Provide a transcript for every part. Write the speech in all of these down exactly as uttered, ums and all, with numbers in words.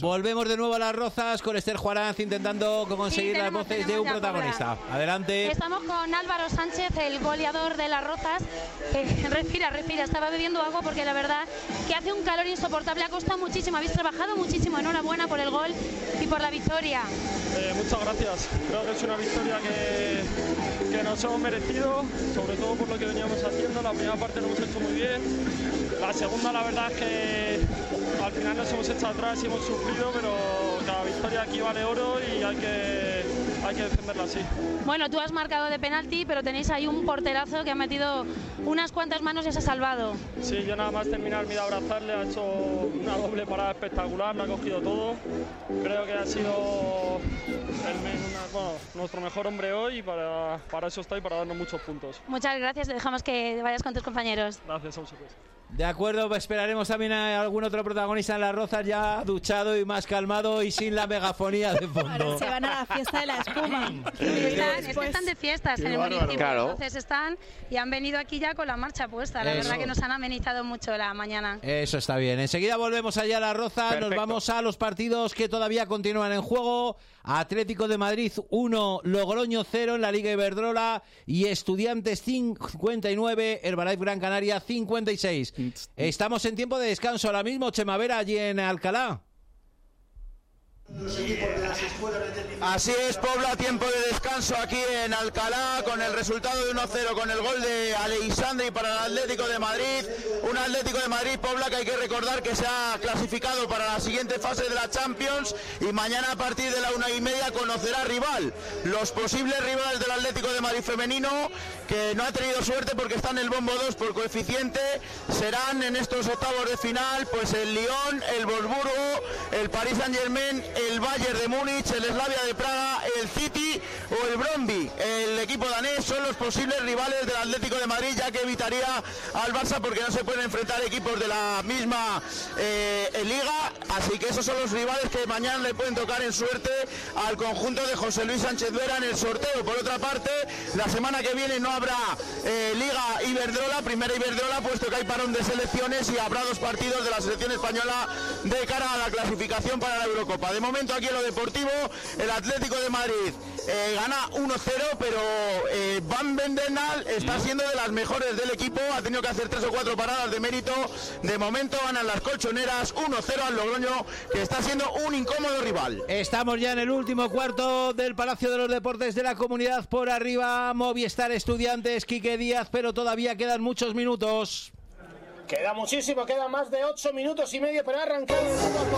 Volvemos de nuevo a Las Rozas con Esther Juaranz intentando conseguir sí, las tenemos, voces de un protagonista. Paula. Adelante. Estamos con Álvaro Sánchez, el goleador de Las Rozas. Eh, respira, respira, estaba bebiendo agua porque la verdad que hace un calor insoportable, ha costado muchísimo, habéis trabajado muchísimo, enhorabuena por el gol y por la victoria. Eh, muchas gracias, creo que es una victoria que, que nos hemos merecido, sobre todo por lo que veníamos haciendo. La primera parte lo hemos hecho muy bien, la segunda la verdad es que al final nos hemos echado atrás y hemos sufrido, pero cada victoria aquí vale oro y hay que, hay que defenderla así. Bueno, tú has marcado de penalti, pero tenéis ahí un porterazo que ha metido unas cuantas manos y se ha salvado. Sí, yo nada más terminar mi de abrazarle, ha hecho una doble parada espectacular, lo ha cogido todo. Creo que ha sido el, una, bueno, nuestro mejor hombre hoy y para, para eso está y para darnos muchos puntos. Muchas gracias, te dejamos que vayas con tus compañeros. Gracias a vosotros. De acuerdo, pues esperaremos también a algún otro protagonista en Las Rozas ya duchado y más calmado y sin la megafonía de fondo. Ahora se van a la fiesta de la espuma. Están, es que están de fiestas en el municipio, claro. Entonces están y han venido aquí ya con la marcha puesta. La Eso. verdad que nos han amenizado mucho la mañana. Eso está bien. Enseguida volvemos allá a Las Rozas. Perfecto. Nos vamos a los partidos que todavía continúan en juego. Atlético de Madrid uno, Logroño cero en la Liga Iberdrola y Estudiantes cincuenta y nueve, Herbalife Gran Canaria cincuenta y seis. Estamos en tiempo de descanso ahora mismo, Chema Vera, allí en Alcalá. Así es, Pobla, tiempo de descanso aquí en Alcalá con el resultado de uno cero, con el gol de Aleixandri para el Atlético de Madrid. Un Atlético de Madrid, Pobla, que hay que recordar que se ha clasificado para la siguiente fase de la Champions y mañana a partir de la una y media conocerá rival. Los posibles rivales del Atlético de Madrid femenino, que no ha tenido suerte porque está en el bombo dos por coeficiente, serán en estos octavos de final pues el Lyon, el Wolfsburgo, el Paris Saint-Germain, el Bayern de Múnich, el Slavia de Praga, el City o el Brøndby. El equipo danés son los posibles rivales del Atlético de Madrid, ya que evitaría al Barça porque no se pueden enfrentar equipos de la misma eh, liga, así que esos son los rivales que mañana le pueden tocar en suerte al conjunto de José Luis Sánchez Vera en el sorteo. Por otra parte, la semana que viene no habrá eh, Liga Iberdrola, primera Iberdrola, puesto que hay parón de selecciones y habrá dos partidos de la selección española de cara a la clasificación para la Eurocopa. De momento aquí en lo deportivo, el Atlético de Madrid eh, gana uno cero, pero eh, Van Vendenal está siendo de las mejores del equipo, ha tenido que hacer tres o cuatro paradas de mérito. De momento ganan las colchoneras uno cero al Logroño, que está siendo un incómodo rival. Estamos ya en el último cuarto del Palacio de los Deportes de la Comunidad. Por arriba Movistar Estudiantes, Quique Díaz, pero todavía quedan muchos minutos. Queda muchísimo, queda más de ocho minutos y medio para arrancar el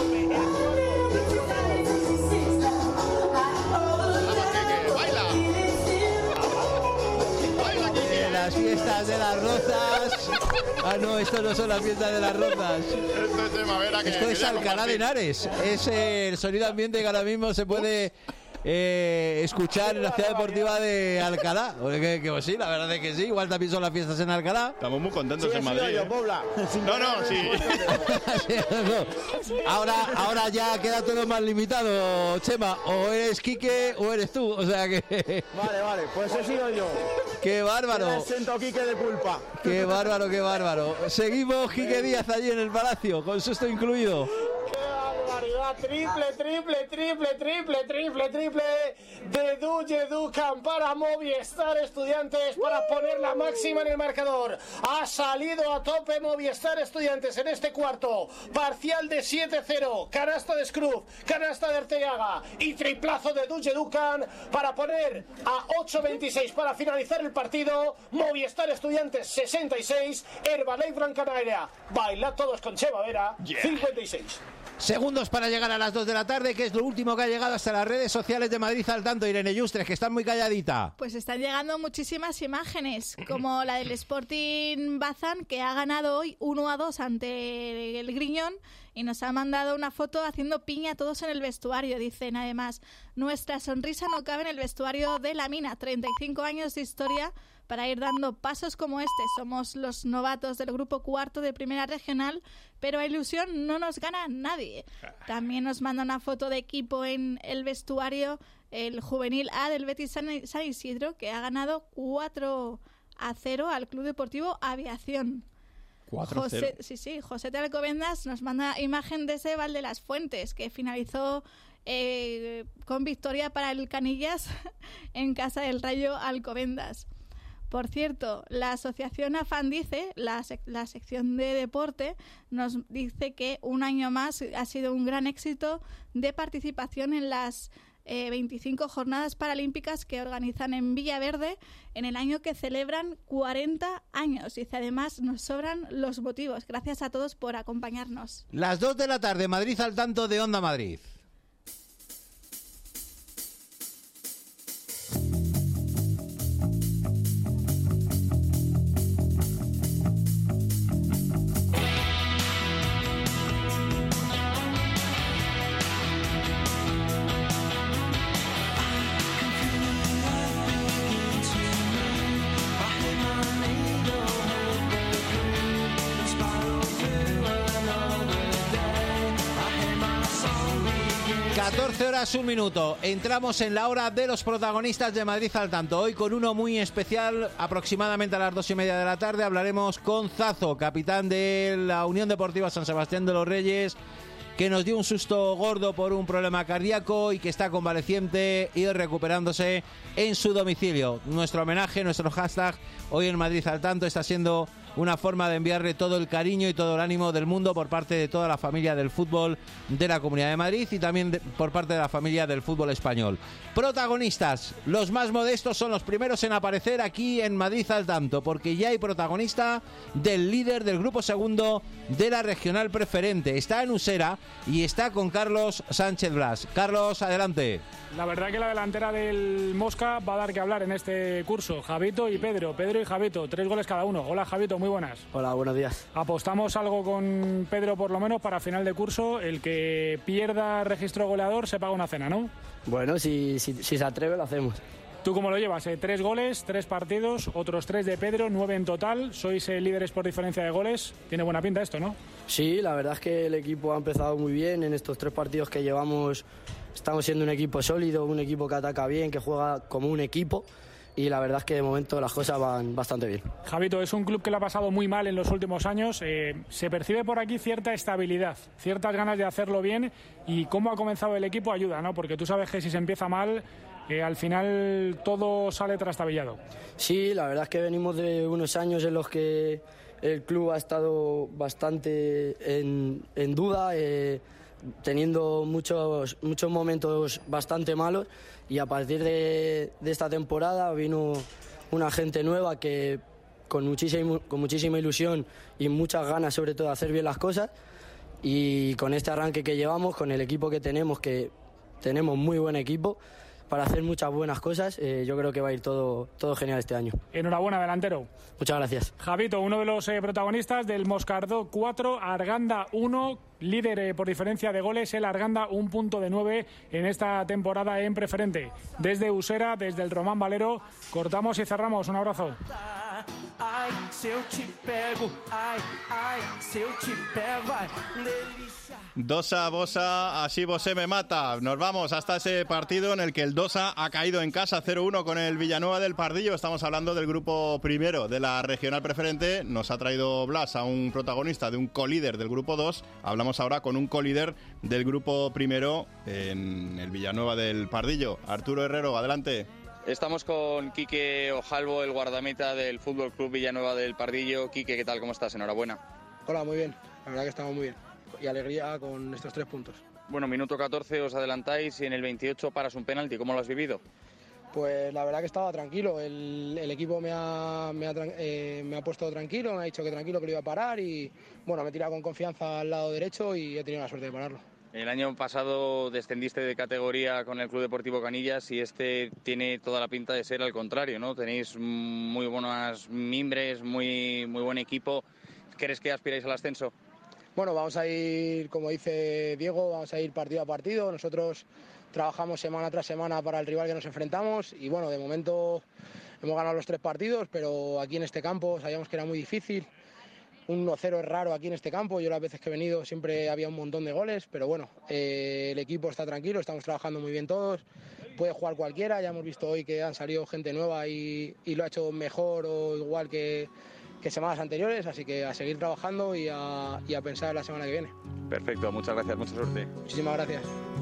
Las fiestas de Las Rozas. Ah, no, esto no son las fiestas de Las Rozas. Esto es primavera. Que Esto es Alcalá de Henares. Es el sonido ambiente que ahora mismo se puede eh, escuchar en la ciudad deportiva de Alcalá. Que, que pues sí, la verdad es que sí. Igual también son las fiestas en Alcalá. Estamos muy contentos Sí, en Madrid. yo, ¿eh? Pobla. No, no, sí. Ahora, ahora ya queda todo más limitado, Chema. O eres Quique o eres tú. O sea que. Vale, vale, pues he sido yo. ¡Qué bárbaro! Siento Quique de culpa. ¡Qué bárbaro, qué bárbaro! Seguimos, Quique Díaz allí en el Palacio, con susto incluido. Triple, triple, triple, triple, triple, triple de Duyeducan para Movistar Estudiantes para poner la máxima en el marcador. Ha salido a tope Movistar Estudiantes en este cuarto. Parcial de siete cero. Canasta de Scrub, canasta de Arteaga y triplazo de Duyeducan para poner a ocho veintiséis para finalizar el partido. Movistar Estudiantes sesenta y seis. Herbalife Gran Canaria. Bailad todos con Chema Vera. Yeah. cincuenta y seis. Segundos para llegar a las dos de la tarde, que es lo último que ha llegado hasta las redes sociales de Madrid al tanto. Irene Yustres, que están muy calladita. Pues están llegando muchísimas imágenes, como la del Sporting Bazán, que ha ganado hoy uno a dos ante el Griñón y nos ha mandado una foto haciendo piña todos en el vestuario. Dicen además, nuestra sonrisa no cabe en el vestuario de la Mina. treinta y cinco años de historia para ir dando pasos como este. Somos los novatos del grupo cuarto de Primera Regional, pero a ilusión no nos gana nadie. También nos manda una foto de equipo en el vestuario, el juvenil A del Betis San Isidro, que ha ganado cuatro a cero al Club Deportivo Aviación. cuatro cero. José, sí, sí, José de Alcobendas nos manda imagen de ese Val de las Fuentes, que finalizó eh, con victoria para el Canillas en casa del Rayo Alcobendas. Por cierto, la asociación AFAN dice, la, sec- la sección de deporte, nos dice que un año más ha sido un gran éxito de participación en las eh, veinticinco jornadas paralímpicas que organizan en Villaverde en el año que celebran cuarenta años. Dice, además, nos sobran los motivos. Gracias a todos por acompañarnos. Las dos de la tarde, Madrid al tanto de Onda Madrid. catorce horas, un minuto. Entramos en la hora de los protagonistas de Madrid al tanto. Hoy con uno muy especial, aproximadamente a las dos y media de la tarde, hablaremos con Zazo, capitán de la Unión Deportiva San Sebastián de los Reyes, que nos dio un susto gordo por un problema cardíaco y que está convaleciente y recuperándose en su domicilio. Nuestro homenaje, nuestro hashtag hoy en Madrid al tanto está siendo una forma de enviarle todo el cariño y todo el ánimo del mundo por parte de toda la familia del fútbol de la Comunidad de Madrid y también de, por parte de la familia del fútbol español. Protagonistas, los más modestos son los primeros en aparecer aquí en Madrid al tanto, porque ya hay protagonista del líder del grupo segundo de la regional preferente. Está en Usera y está con Carlos Sánchez Blas. Carlos, adelante. La verdad que la delantera del Mosca va a dar que hablar en este curso. Javito y Pedro, Pedro y Javito, tres goles cada uno. Hola Javito, muy buenas. Hola, buenos días. Apostamos algo con Pedro por lo menos para final de curso. El que pierda registro goleador se paga una cena, ¿no? Bueno, si, si, si se atreve lo hacemos. ¿Tú cómo lo llevas? Eh, tres goles, tres partidos, otros tres de Pedro, nueve en total. Sois eh, líderes por diferencia de goles. Tiene buena pinta esto, ¿no? Sí, la verdad es que el equipo ha empezado muy bien. En estos tres partidos que llevamos estamos siendo un equipo sólido, un equipo que ataca bien, que juega como un equipo. Y la verdad es que de momento las cosas van bastante bien. Javito, es un club que lo ha pasado muy mal en los últimos años. Eh, se percibe por aquí cierta estabilidad, ciertas ganas de hacerlo bien. Y cómo ha comenzado el equipo ayuda, ¿no? Porque tú sabes que si se empieza mal, eh, al final todo sale trastabillado. Sí, la verdad es que venimos de unos años en los que el club ha estado bastante en, en duda, eh, teniendo muchos, muchos momentos bastante malos, y a partir de, de esta temporada vino una gente nueva que con muchísima, con muchísima ilusión y muchas ganas sobre todo de hacer bien las cosas, y con este arranque que llevamos, con el equipo que tenemos, que tenemos muy buen equipo para hacer muchas buenas cosas, eh, yo creo que va a ir todo, todo genial este año. Enhorabuena, delantero. Muchas gracias. Javito, uno de los eh, protagonistas del Moscardó cuatro, Arganda uno, líder eh, por diferencia de goles, el Arganda un punto de nueve en esta temporada en preferente. Desde Usera, desde el Román Valero, cortamos y cerramos. Un abrazo. Ai, se eu te pego, ai, ai, se eu te pego, ai, delícia. Dosa, Bosa, así Bosé me mata. Nos vamos hasta ese partido en el que el Dosa ha caído en casa cero uno con el Villanueva del Pardillo. Estamos hablando del grupo primero de la regional preferente. Nos ha traído Blas a un protagonista de un colíder del grupo dos. Hablamos ahora con un colíder del grupo primero en el Villanueva del Pardillo. Arturo Herrero, adelante. Estamos con Quique Ojalvo, el guardameta del Fútbol Club Villanueva del Pardillo. Quique, ¿qué tal? ¿Cómo estás? Enhorabuena. Hola, muy bien. La verdad que estamos muy bien. Y alegría con estos tres puntos. Bueno, minuto catorce os adelantáis y en el veintiocho paras un penalti. ¿Cómo lo has vivido? Pues la verdad que estaba tranquilo. El, el equipo me ha, me, ha, eh, me ha puesto tranquilo, me ha dicho que tranquilo que lo iba a parar y bueno, me he tirado con confianza al lado derecho y he tenido la suerte de pararlo. El año pasado descendiste de categoría con el Club Deportivo Canillas y este tiene toda la pinta de ser al contrario, ¿no? Tenéis muy buenas mimbres, muy, muy buen equipo. ¿Crees que aspiráis al ascenso? Bueno, vamos a ir, como dice Diego, vamos a ir partido a partido. Nosotros trabajamos semana tras semana para el rival que nos enfrentamos y bueno, de momento hemos ganado los tres partidos, pero aquí en este campo sabíamos que era muy difícil. Un uno cero es raro aquí en este campo, yo las veces que he venido siempre había un montón de goles, pero bueno, eh, el equipo está tranquilo, estamos trabajando muy bien todos, puede jugar cualquiera, ya hemos visto hoy que han salido gente nueva y, y lo ha hecho mejor o igual que, que semanas anteriores, así que a seguir trabajando y a, y a pensar en la semana que viene. Perfecto, muchas gracias, mucha suerte. Muchísimas gracias.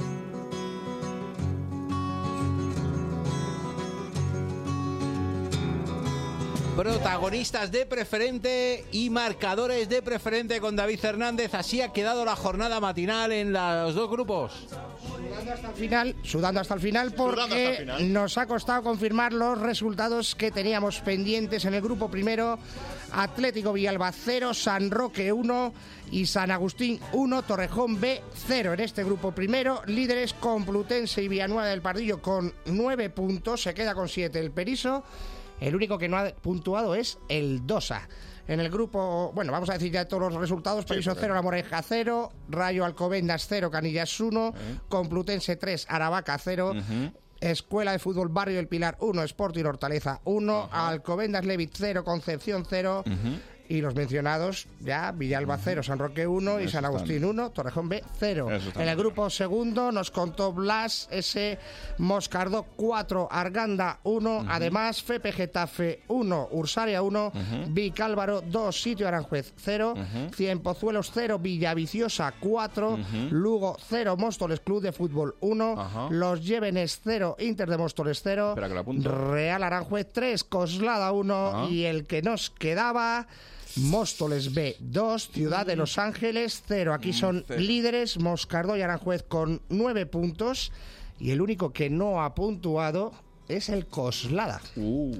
Protagonistas de Preferente y marcadores de Preferente con David Hernández. Así ha quedado la jornada matinal en los dos grupos. Sudando hasta el final, sudando hasta el final porque hasta el final. Nos ha costado confirmar los resultados que teníamos pendientes en el grupo primero. Atlético Villalba cero, San Roque uno y San Agustín uno, Torrejón B cero. En este grupo primero, líderes Complutense y Villanueva del Pardillo con nueve puntos, se queda con siete el Periso. El único que no ha puntuado es el Dosa. En el grupo, bueno, vamos a decir ya todos los resultados. Periso cero, La Moreja cero, Rayo Alcobendas cero, Canillas uno, uh-huh. Complutense tres, Aravaca cero, uh-huh. Escuela de Fútbol Barrio del Pilar uno, Sporting Hortaleza uno, uh-huh. Alcobendas Levit cero, Concepción cero, uh-huh. y los mencionados ya, Villalba cero, San Roque uno y San Agustín uno, Torrejón B cero. En el grupo segundo nos contó Blas, ese Moscardó cuatro, Arganda uno, uh-huh. además Fepe Getafe uno, Ursaria uno, uh-huh. Vicálvaro dos, Sitio Aranjuez cero, uh-huh. Cienpozuelos cero, Villaviciosa cuatro, uh-huh. Lugo cero, Móstoles Club de Fútbol uno, uh-huh. Los Llévenes cero, Inter de Móstoles cero, Real Aranjuez tres, Coslada uno, uh-huh. y el que nos quedaba... Móstoles B dos, Ciudad de Los Ángeles cero. Aquí son cero. Líderes Moscardó y Aranjuez con nueve puntos y el único que no ha puntuado es el Coslada, uh.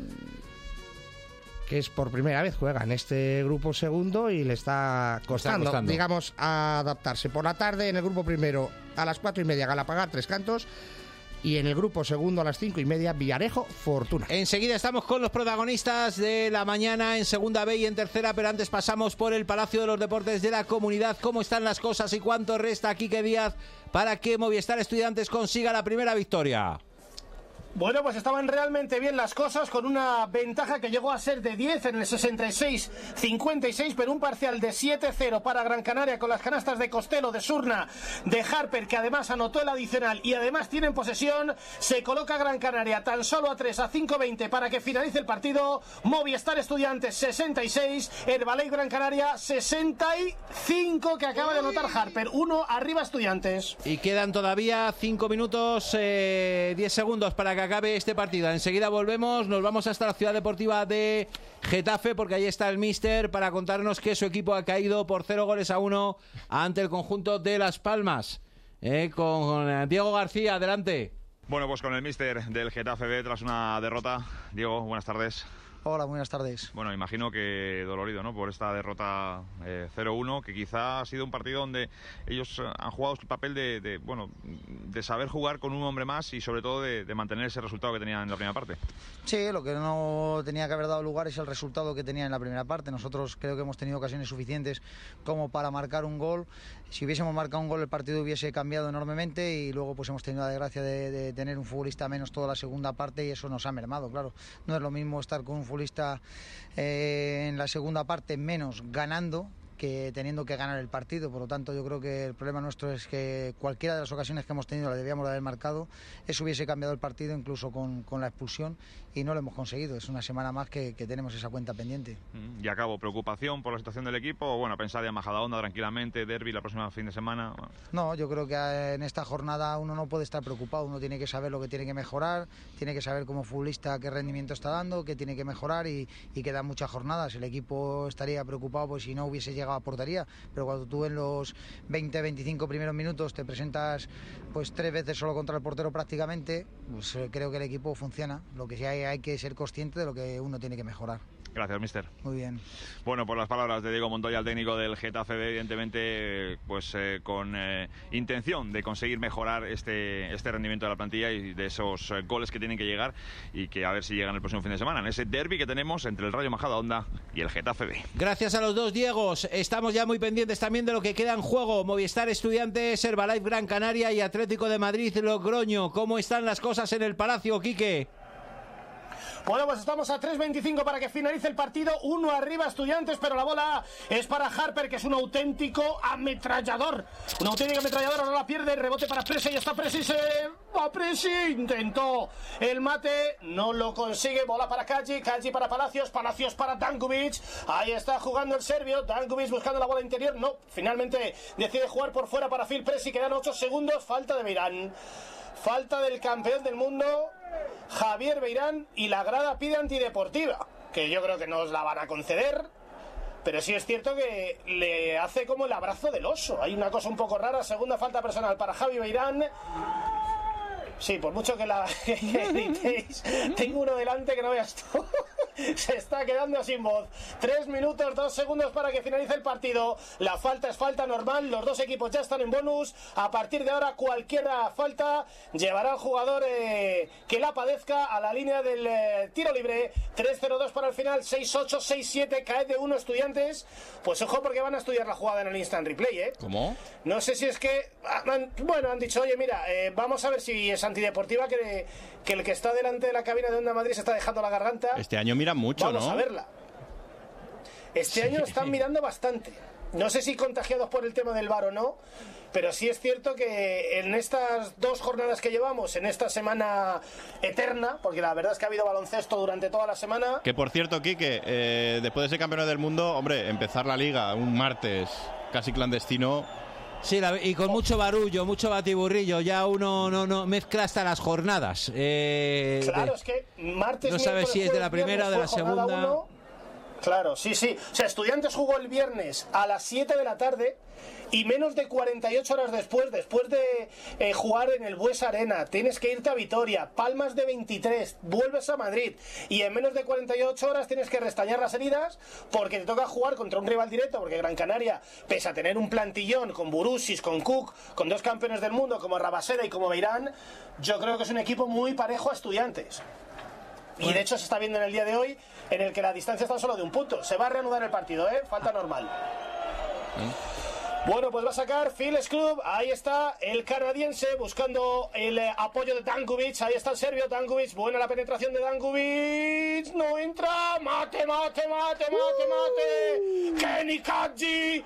que es por primera vez juega en este grupo segundo y le está costando, está costando. digamos, adaptarse. Por la tarde en el grupo primero a las cuatro y media Galapagar, Tres Cantos. Y en el grupo segundo a las cinco y media, Villarejo, Fortuna. Enseguida estamos con los protagonistas de la mañana en segunda B y en tercera, pero antes pasamos por el Palacio de los Deportes de la Comunidad. ¿Cómo están las cosas y cuánto resta Quique Díaz para que Movistar Estudiantes consiga la primera victoria? Bueno, pues estaban realmente bien las cosas, con una ventaja que llegó a ser de diez en el sesenta y seis cincuenta y seis, pero un parcial de siete cero para Gran Canaria, con las canastas de Costello, de Surna, de Harper, que además anotó el adicional y además tienen posesión. Se coloca Gran Canaria tan solo a tres, a cinco veinte para que finalice el partido. Movistar Estudiantes sesenta y seis, Herbalife Gran Canaria sesenta y cinco, que acaba de anotar Harper. Uno arriba Estudiantes. Y quedan todavía cinco minutos, eh, diez segundos para que acabe este partido. Enseguida volvemos, nos vamos hasta la Ciudad Deportiva de Getafe, porque ahí está el míster para contarnos que su equipo ha caído por cero goles a uno ante el conjunto de Las Palmas. Eh, con Diego García, adelante. Bueno, pues con el míster del Getafe B tras una derrota. Diego, buenas tardes. Hola, buenas tardes. Bueno, imagino que dolorido, ¿no?, por esta derrota eh, cero uno, que quizá ha sido un partido donde ellos han jugado el papel de, de, bueno, de saber jugar con un hombre más y sobre todo de, de mantener ese resultado que tenían en la primera parte. Sí, lo que no tenía que haber dado lugar es el resultado que tenía en la primera parte. Nosotros creo que hemos tenido ocasiones suficientes como para marcar un gol. Si hubiésemos marcado un gol, el partido hubiese cambiado enormemente y luego pues hemos tenido la desgracia de, de tener un futbolista menos toda la segunda parte y eso nos ha mermado, claro. No es lo mismo estar con un futbolista eh, en la segunda parte menos ganando que teniendo que ganar el partido. Por lo tanto, yo creo que el problema nuestro es que cualquiera de las ocasiones que hemos tenido la debíamos de haber marcado. Eso hubiese cambiado el partido incluso con, con la expulsión y no lo hemos conseguido. Es una semana más que, que tenemos esa cuenta pendiente. Y acabo, ¿preocupación por la situación del equipo? O bueno, pensar ya en Majadahonda tranquilamente, derbi la próxima fin de semana. Bueno. No, yo creo que en esta jornada uno no puede estar preocupado. Uno tiene que saber lo que tiene que mejorar, tiene que saber como futbolista qué rendimiento está dando, qué tiene que mejorar y, y quedan muchas jornadas. El equipo estaría preocupado pues si no hubiese llegado a portería, pero cuando tú en los veinte veinticinco primeros minutos te presentas pues tres veces solo contra el portero prácticamente, pues creo que el equipo funciona. Lo que sí hay, hay que ser consciente de lo que uno tiene que mejorar. Gracias, mister. Muy bien. Bueno, por las palabras de Diego Montoya, el técnico del Getafe B, evidentemente pues eh, con eh, intención de conseguir mejorar este, este rendimiento de la plantilla y de esos eh, goles que tienen que llegar y que a ver si llegan el próximo fin de semana en ese derbi que tenemos entre el Rayo Majadahonda y el Getafe B. Gracias a los dos Diegos. Estamos ya muy pendientes también de lo que queda en juego. Movistar Estudiantes, Herbalife Gran Canaria y Atlético de Madrid Logroño. ¿Cómo están las cosas en el Palacio, Quique? Bueno, pues estamos a tres veinticinco para que finalice el partido. Uno arriba Estudiantes, pero la bola es para Harper, que es un auténtico ametrallador. Un auténtico ametrallador, no la pierde. Rebote para Presi, y está Presi, se va Presi. Intentó el mate, no lo consigue. Bola para Kaji, Kaji para Palacios, Palacios para Dangubic. Ahí está jugando el serbio. Dangubic buscando la bola interior. No, finalmente decide jugar por fuera para Phil Presi. Quedan ocho segundos. Falta de Beirán. Falta del campeón del mundo, Javier Beirán, y la grada pide antideportiva, que yo creo que no os la van a conceder, pero sí es cierto que le hace como el abrazo del oso. Hay una cosa un poco rara. Segunda falta personal para Javi Beirán. Sí, por mucho que la gritéis, tengo uno delante que no veas tú. Se está quedando sin voz. Tres minutos, dos segundos para que finalice el partido. La falta es falta normal. Los dos equipos ya están en bonus. A partir de ahora, cualquier falta llevará al jugador eh, que la padezca a la línea del eh, tiro libre. tres cero dos para el final. seis ocho, seis siete. Cae de uno Estudiantes. Pues ojo, porque van a estudiar la jugada en el instant replay, ¿eh? ¿Cómo? No sé si es que... Bueno, han dicho, oye, mira, eh, vamos a ver si es antideportiva, que, que el que está delante de la cabina de Onda Madrid se está dejando la garganta. Este año miran mucho, Vamos ¿no? Vamos a verla. Este sí. año están mirando bastante. No sé si contagiados por el tema del V A R o no, pero sí es cierto que en estas dos jornadas que llevamos, en esta semana eterna, porque la verdad es que ha habido baloncesto durante toda la semana. Que por cierto, Quique, eh, después de ser campeón del mundo, hombre, empezar la liga un martes casi clandestino. Sí, la, y con mucho barullo, mucho batiburrillo, ya uno no, no mezcla hasta las jornadas. Eh, claro, de, es que martes... No sabes si es de la primera o de la segunda. Uno. Claro, sí, sí. O sea, Estudiantes jugó el viernes a las siete de la tarde y menos de cuarenta y ocho horas después, después de eh, jugar en el Buesa Arena, tienes que irte a Vitoria, Palmas de veintitrés, vuelves a Madrid y en menos de cuarenta y ocho horas tienes que restañar las heridas porque te toca jugar contra un rival directo, porque Gran Canaria, pese a tener un plantillón con Burusis, con Cook, con dos campeones del mundo como Rabaseda y como Beirán, yo creo que es un equipo muy parejo a Estudiantes. Y de hecho se está viendo en el día de hoy, en el que la distancia está solo de un punto. Se va a reanudar el partido, ¿eh? Falta normal. Bueno, pues va a sacar Phil Scrub. Ahí está el canadiense buscando el eh, apoyo de Dangubic. Ahí está el serbio Dangubic. Buena la penetración de Dangubic. No entra. Mate, mate, mate, mate, mate. Kenny Kaji.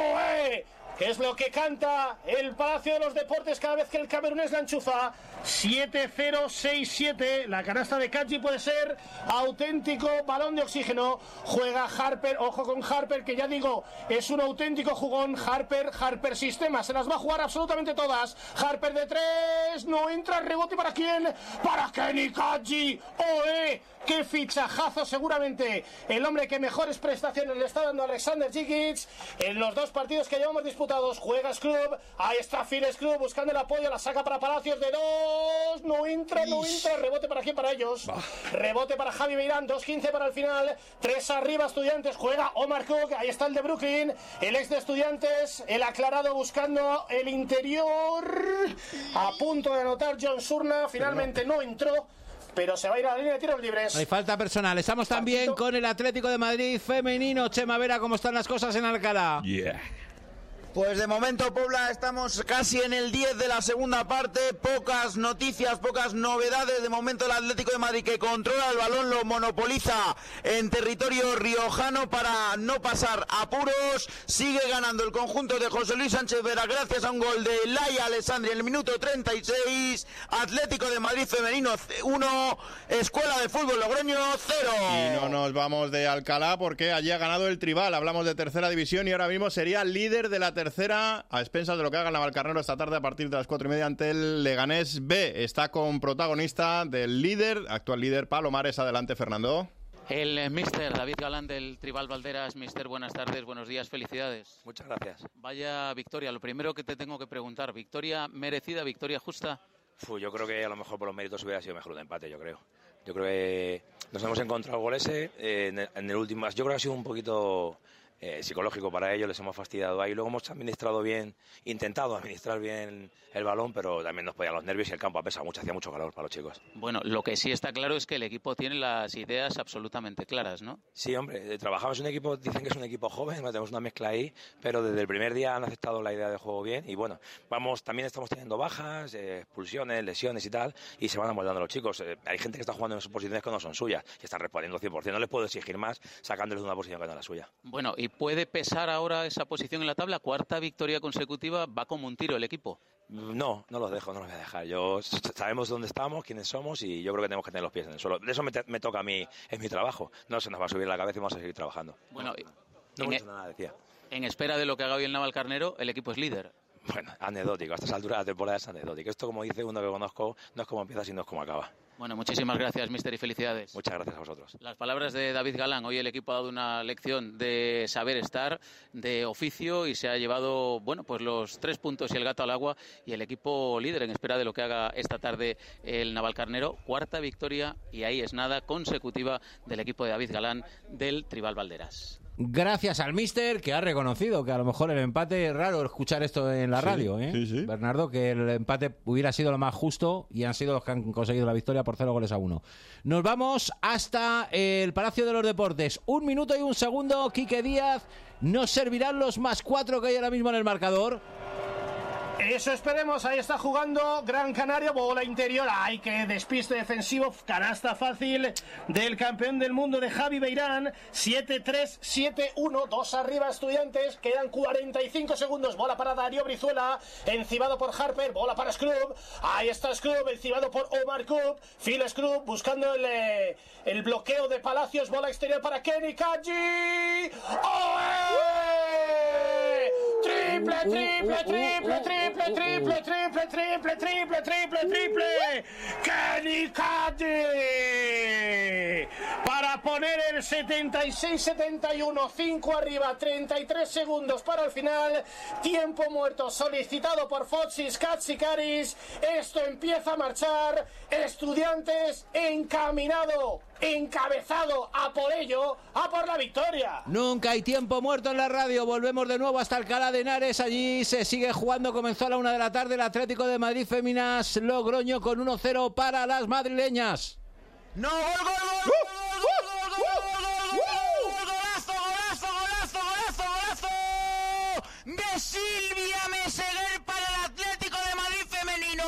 Oe. ¿Qué es lo que canta el Palacio de los Deportes cada vez que el camerunés la enchufa? siete cero seis siete. La canasta de Kaji puede ser auténtico balón de oxígeno. Juega Harper. Ojo con Harper, que ya digo, es un auténtico jugón. Harper, Harper Sistema. Se las va a jugar absolutamente todas. Harper de tres. No entra. Rebote para quién. Para Kenny Kaji. ¡Oe! ¡Qué fichajazo! Seguramente el hombre que mejores prestaciones le está dando a Alexander Jikic en los dos partidos que llevamos disputados. Juega Scrub. Ahí está Phil Scrub buscando el apoyo. La saca para Palacios de dos. No entra, no entra. Rebote para quién, para ellos. Bah. Rebote para Javi Beirán. dos quince para el final. tres arriba Estudiantes. Juega Omar Cook. Ahí está el de Brooklyn. El ex de Estudiantes. El aclarado buscando el interior. A punto de anotar John Surna. Finalmente no entró, pero se va a ir a la línea de tiros libres. Hay falta personal. Estamos también con el Atlético de Madrid femenino. Chema Vera, ¿cómo están las cosas en Alcalá? Yeah. Pues de momento, Pobla, estamos casi en el diez de la segunda parte. Pocas noticias, pocas novedades. De momento el Atlético de Madrid, que controla el balón, lo monopoliza en territorio riojano para no pasar apuros. Sigue ganando el conjunto de José Luis Sánchez Vera gracias a un gol de Laia Alessandri en el minuto treinta y seis. Atlético de Madrid femenino uno, Escuela de Fútbol Logroño cero. Y no nos vamos de Alcalá porque allí ha ganado el Tribal. Hablamos de tercera división y ahora mismo sería líder de la tercera, a expensas de lo que haga Navalcarnero esta tarde a partir de las cuatro y media ante el Leganés B. Está con protagonista del líder, actual líder Palomares. Adelante, Fernando. El eh, míster David Galán del Tribal Valderas. Míster, buenas tardes, buenos días, felicidades. Muchas gracias. Vaya victoria. Lo primero que te tengo que preguntar, ¿victoria merecida, victoria justa? Uf, yo creo que a lo mejor por los méritos hubiera sido mejor un empate, yo creo. Yo creo que nos hemos encontrado goles eh, en, el, en el último. Yo creo que ha sido un poquito eh, psicológico para ellos, les hemos fastidiado ahí. Luego hemos administrado bien, intentado administrar bien el balón, pero también nos podían los nervios y el campo ha pesado mucho, hacía mucho calor para los chicos. Bueno, lo que sí está claro es que el equipo tiene las ideas absolutamente claras, ¿no? Sí, hombre, trabajamos en un equipo, dicen que es un equipo joven, tenemos una mezcla ahí, pero desde el primer día han aceptado la idea de juego bien y bueno, vamos, también estamos teniendo bajas, eh, expulsiones, lesiones y tal, y se van amoldando los chicos. Eh, hay gente que está jugando en sus posiciones que no son suyas y están respondiendo cien por ciento, no les puedo exigir más sacándoles de una posición que no es la suya. Bueno, ¿y puede pesar ahora esa posición en la tabla? Cuarta victoria consecutiva, va como un tiro el equipo. No, no los dejo, no los voy a dejar. Yo sabemos dónde estamos, quiénes somos y yo creo que tenemos que tener los pies en el suelo. De eso me, te, me toca a mí, es mi trabajo. No se nos va a subir la cabeza y vamos a seguir trabajando. Bueno, no, no en, nada, decía. En espera de lo que haga hoy el Navalcarnero, el equipo es líder. Bueno, anecdótico, a estas alturas de la temporada es anecdótico. Esto, como dice uno que conozco, no es como empieza, sino es como acaba. Bueno, muchísimas gracias, míster, y felicidades. Muchas gracias a vosotros. Las palabras de David Galán. Hoy el equipo ha dado una lección de saber estar, de oficio, y se ha llevado, bueno, pues los tres puntos y el gato al agua, y el equipo líder en espera de lo que haga esta tarde el Navalcarnero. Cuarta victoria, y ahí es nada, consecutiva del equipo de David Galán del Tribal Valderas. Gracias al míster, que ha reconocido que a lo mejor el empate, es raro escuchar esto en la sí, radio, ¿eh? Sí, sí. Bernardo, que el empate hubiera sido lo más justo y han sido los que han conseguido la victoria por cero goles a uno. Nos vamos hasta el Palacio de los Deportes. Un minuto y un segundo, Quique Díaz. ¿Nos servirán los más cuatro que hay ahora mismo en el marcador? Eso esperemos, ahí está jugando Gran Canaria, bola interior, ay, que despiste defensivo, canasta fácil del campeón del mundo de Javi Beirán, siete tres, siete uno, dos arriba Estudiantes, quedan cuarenta y cinco segundos, bola para Darío Brizuela, encibado por Harper, bola para Scrub, ahí está Scrub, encibado por Omar Coop, Phil Scrub buscando el, eh, el bloqueo de Palacios, bola exterior para Kenny Kaji, triple, triple, triple, triple, triple, triple, triple, triple, triple, triple, Kenny Kaji para poner el setenta y seis setenta y uno, cinco arriba, treinta y tres segundos para el final, tiempo muerto solicitado por Foxis Katsikaris, esto empieza a marchar, Estudiantes encaminado, encabezado a por ello, a por la victoria. Nunca hay tiempo muerto en la radio. Volvemos de nuevo hasta Alcalá de Henares. Allí se sigue jugando. Comenzó a la una de la tarde el Atlético de Madrid Féminas Logroño con uno cero para las madrileñas. ¡No! ¡Gol, gol, gol! ¡Gol, gol, gol, gol! ¡Golazo, golazo, golazo, golazo, golazo! De Silvia Meseguer para el Atlético de Madrid femenino.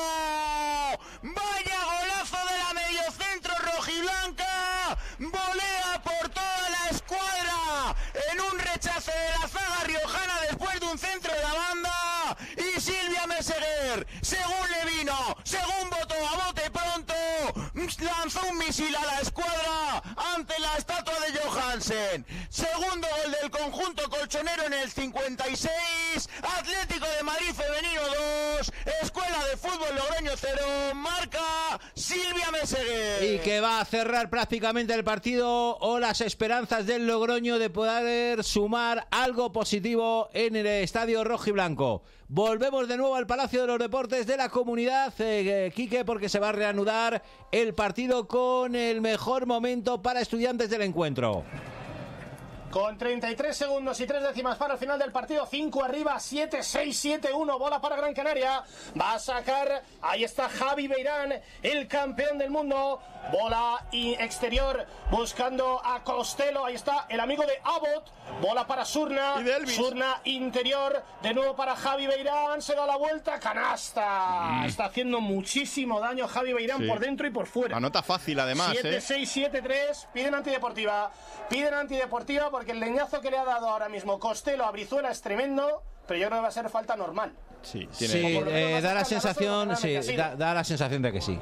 ¡Vaya golazo de la mediocentro rojiblanca! ¡Volea por toda la escuadra! En un rechace de la zaga riojana después de un centro de la banda. Y Silvia Meseguer, según le vino, según votó a bote pronto, lanzó un misil a la escuadra ante la estatua de Johansen. Segundo gol del conjunto colchonero en el cincuenta y seis. Atlético de Madrid femenino dos, Escuela de Fútbol Logroño cero, marca Silvia Meseguer. Y que va a cerrar prácticamente el partido o las esperanzas del Logroño de poder sumar algo positivo en el estadio rojiblanco. Volvemos de nuevo al Palacio de los Deportes de la Comunidad, eh, Quique, porque se va a reanudar el partido con el mejor momento para Estudiantes del encuentro. Con treinta y tres segundos y tres décimas para el final del partido, cinco arriba, siete seis, siete uno, bola para Gran Canaria, va a sacar, ahí está Javi Beirán, el campeón del mundo, bola y exterior, buscando a Costello, ahí está el amigo de Abbott, bola para Surna, Surna interior, de nuevo para Javi Beirán, se da la vuelta, canasta, mm. está haciendo muchísimo daño Javi Beirán sí. por dentro y por fuera. Anota fácil además, siete seis, eh. siete tres, piden antideportiva, piden antideportiva porque el leñazo que le ha dado ahora mismo Costello a Brizuela es tremendo, pero yo creo que va a ser falta normal. Sí, tiene... sí eh, da la sensación, sí, da, da la sensación de que sí.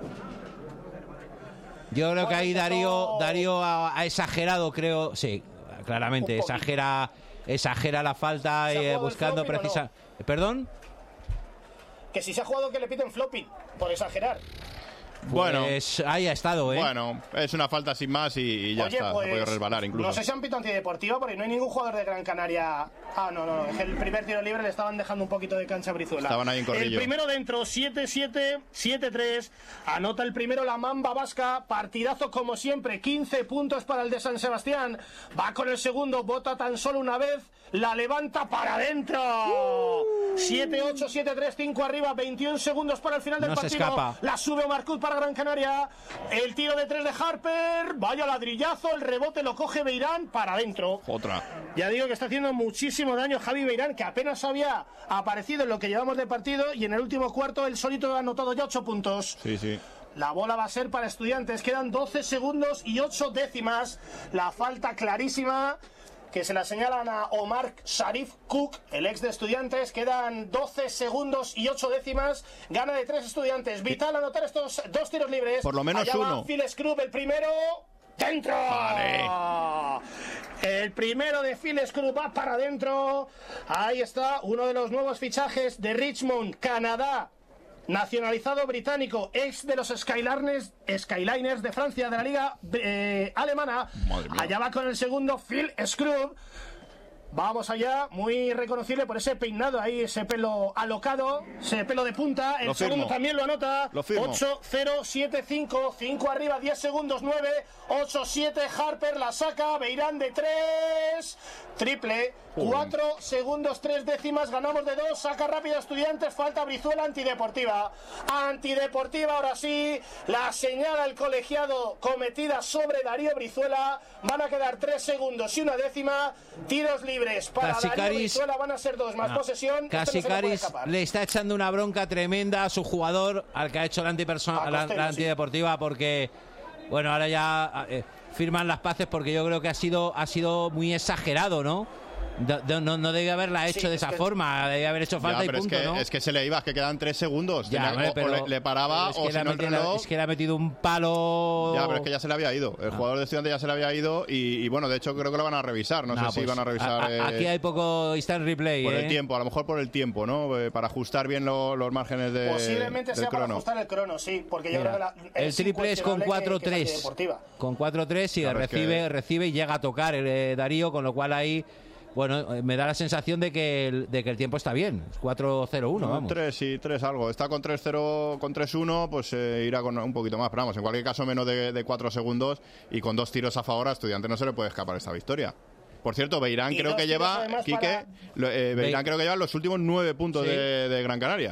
Yo creo que ahí Darío, Darío ha, ha exagerado, creo, sí, claramente exagera, exagera la falta eh, buscando precisa. ¿No? ¿Perdón? Que si se ha jugado que le piten flopping por exagerar. Bueno, pues ahí ha estado, ¿eh? Bueno, es una falta sin más y, y ya Oye, está, pues, se ha podido resbalar incluso. No sé si han pitado antideportiva porque no hay ningún jugador de Gran Canaria. Ah, no, no, es que el primer tiro libre le estaban dejando un poquito de cancha a Brizuela. Estaban ahí en corrillo. El primero dentro, siete siete, siete tres. Anota el primero la Mamba Vasca. Partidazo como siempre, quince puntos para el de San Sebastián. Va con el segundo, bota tan solo una vez. La levanta para adentro. siete ocho, siete tres, cinco arriba, veintiún segundos para el final del No se partido. escapa. La sube Marcut para Gran Canaria. El tiro de tres de Harper. Vaya ladrillazo. El rebote lo coge Beirán para adentro. Otra. Ya digo que está haciendo muchísimo daño Javi Beirán, que apenas había aparecido en lo que llevamos de partido. Y en el último cuarto, él solito ha anotado ya ocho puntos. Sí, sí. La bola va a ser para Estudiantes. Quedan doce segundos y ocho décimas. La falta clarísima que se la señalan a Omar Sharif Cook, el ex de Estudiantes. Quedan doce segundos y ocho décimas. Gana de tres Estudiantes. Vital anotar estos dos tiros libres. Por lo menos Allá va uno. Phil Scrub, el primero. ¡Dentro! Vale. El primero de Phil Scrub va para adentro. Ahí está uno de los nuevos fichajes de Richmond, Canadá. Nacionalizado británico, ex de los Skyliners, Skyliners de Francia, de la liga eh, alemana. Allá va con el segundo Phil Scrub. Vamos allá, muy reconocible por ese peinado ahí, ese pelo alocado, ese pelo de punta. El Lo firmo. segundo también lo anota. Lo firmo. ocho cero siete cinco, cinco arriba, diez segundos, nueve, ocho siete. Harper la saca, Beirán de tres. Triple, cuatro segundos, tres décimas, ganamos de dos, saca rápido Estudiantes, falta Brizuela, antideportiva. Antideportiva, ahora sí, la señala el colegiado cometida sobre Darío Brizuela. Van a quedar tres segundos y una décima. Tiros libres para Darío Casicaris- Brizuela, van a ser dos, más No. posesión. Esto no se le puede Casicaris escapar. le está echando una bronca tremenda a su jugador, al que ha hecho la, antiperso- A la, Costello, la sí. antideportiva, porque, bueno, ahora ya eh, firman las paces, porque yo creo que ha sido, ha sido muy exagerado, ¿no? De- de- no, no debía haberla hecho Sí, de es esa que- forma, debía haber hecho falta Ya, y pero punto, es que, ¿no? es que se le iba, es que quedan tres segundos. Ya, Tenía- hombre, o- pero- o le, le paraba es que o le si ha no el metido- reloj. es que le ha metido un palo. Ya, pero es que ya se le había ido. El jugador de Estudiantes ya se le había ido y, y, bueno, de hecho creo que lo van a revisar. No, No, sé si pues, van a revisar. a- a- eh, aquí hay poco instant replay, por ¿eh? el tiempo, a lo mejor por el tiempo, ¿no? Eh, para ajustar bien lo- los márgenes de, Posiblemente del sea para crono. ajustar el crono, sí, porque yo Mira, creo que la, el triple es con cuatro tres. Deportiva. Con cuatro tres y Claro, es recibe, que- recibe y llega a tocar el eh, Darío, con lo cual ahí, bueno, eh, me da la sensación de que el, de que el tiempo está bien. cuatro cero uno, No, vamos. tres y tres algo. Está con tres cero, con tres uno, pues eh, irá con un poquito más. Pero vamos, en cualquier caso menos de, de cuatro segundos y con dos tiros a favor a Estudiantes no se le puede escapar esta victoria. Por cierto, Beirán Y creo dos que tiros lleva, además Quique, para- lo- eh, Beirán Be- creo que lleva los últimos nueve puntos Sí. de, de Gran Canaria.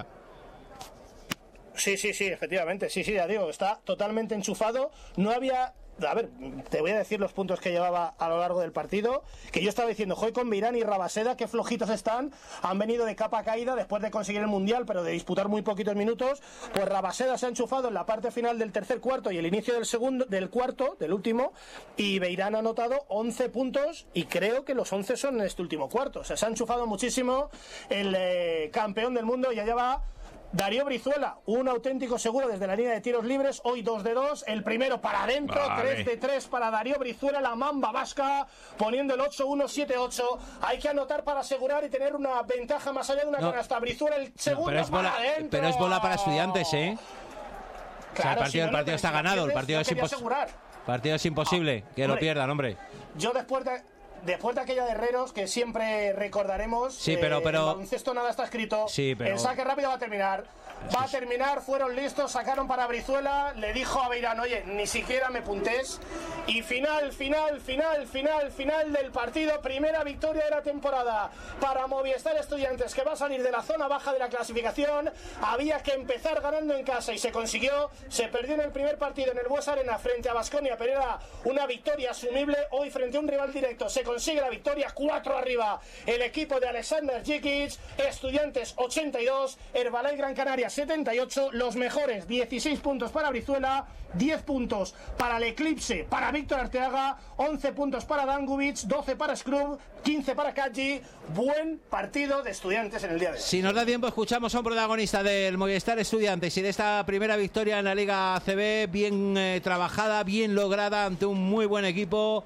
Sí, sí, sí, efectivamente, sí, sí, ya digo, está totalmente enchufado. No había... A ver, te voy a decir los puntos que llevaba a lo largo del partido, que yo estaba diciendo, joder, con Beirán y Rabaseda, qué flojitos están, han venido de capa caída después de conseguir el Mundial, pero de disputar muy poquitos minutos. Pues Rabaseda se ha enchufado en la parte final del tercer cuarto y el inicio del segundo, del cuarto, del último, y Beirán ha anotado once puntos, y creo que los once son en este último cuarto. O sea, se ha enchufado muchísimo el eh, campeón del mundo, y allá va Darío Brizuela, un auténtico seguro desde la línea de tiros libres, hoy dos de dos, el primero para adentro, Vale. tres de tres para Darío Brizuela, la Mamba Vasca, poniendo el ocho uno siete ocho. Hay que anotar para asegurar y tener una ventaja más allá de una No. canasta. Brizuela, el No, segundo pero, es bola, para adentro. pero es bola para Estudiantes, ¿eh? O sea, el Claro, partido, si no, el no, partido pero está si la ganado, el pierdes, partido no es quería imposible. asegurar. Partido es imposible, que lo hombre. pierdan, hombre. Yo después de, después de aquella de Herreros, que siempre recordaremos, Sí, pero- pero- en baloncesto nada está escrito, Sí, pero- el saque rápido va a terminar. Va a terminar, fueron listos, sacaron para Brizuela, le dijo a Beirán, oye, ni siquiera me puntés. Y final, final, final, final, final del partido, primera victoria de la temporada para Movistar Estudiantes, que va a salir de la zona baja de la clasificación. Había que empezar ganando en casa y se consiguió. Se perdió en el primer partido en el Bues Arena frente a Baskonia, pero era una victoria asumible. Hoy frente a un rival directo se consigue la victoria, cuatro arriba el equipo de Alexander Jikic. Estudiantes ochenta y dos, Herbalife Gran Canaria setenta y ocho, los mejores dieciséis puntos para Brizuela, diez puntos para el Eclipse, para Víctor Arteaga, once puntos para Dangubic, doce para Scrub, quince para Kaji. Buen partido de Estudiantes en el día de hoy. Si nos da tiempo, escuchamos a un protagonista del Movistar Estudiantes y de esta primera victoria en la Liga A C B, bien eh, trabajada, bien lograda ante un muy buen equipo.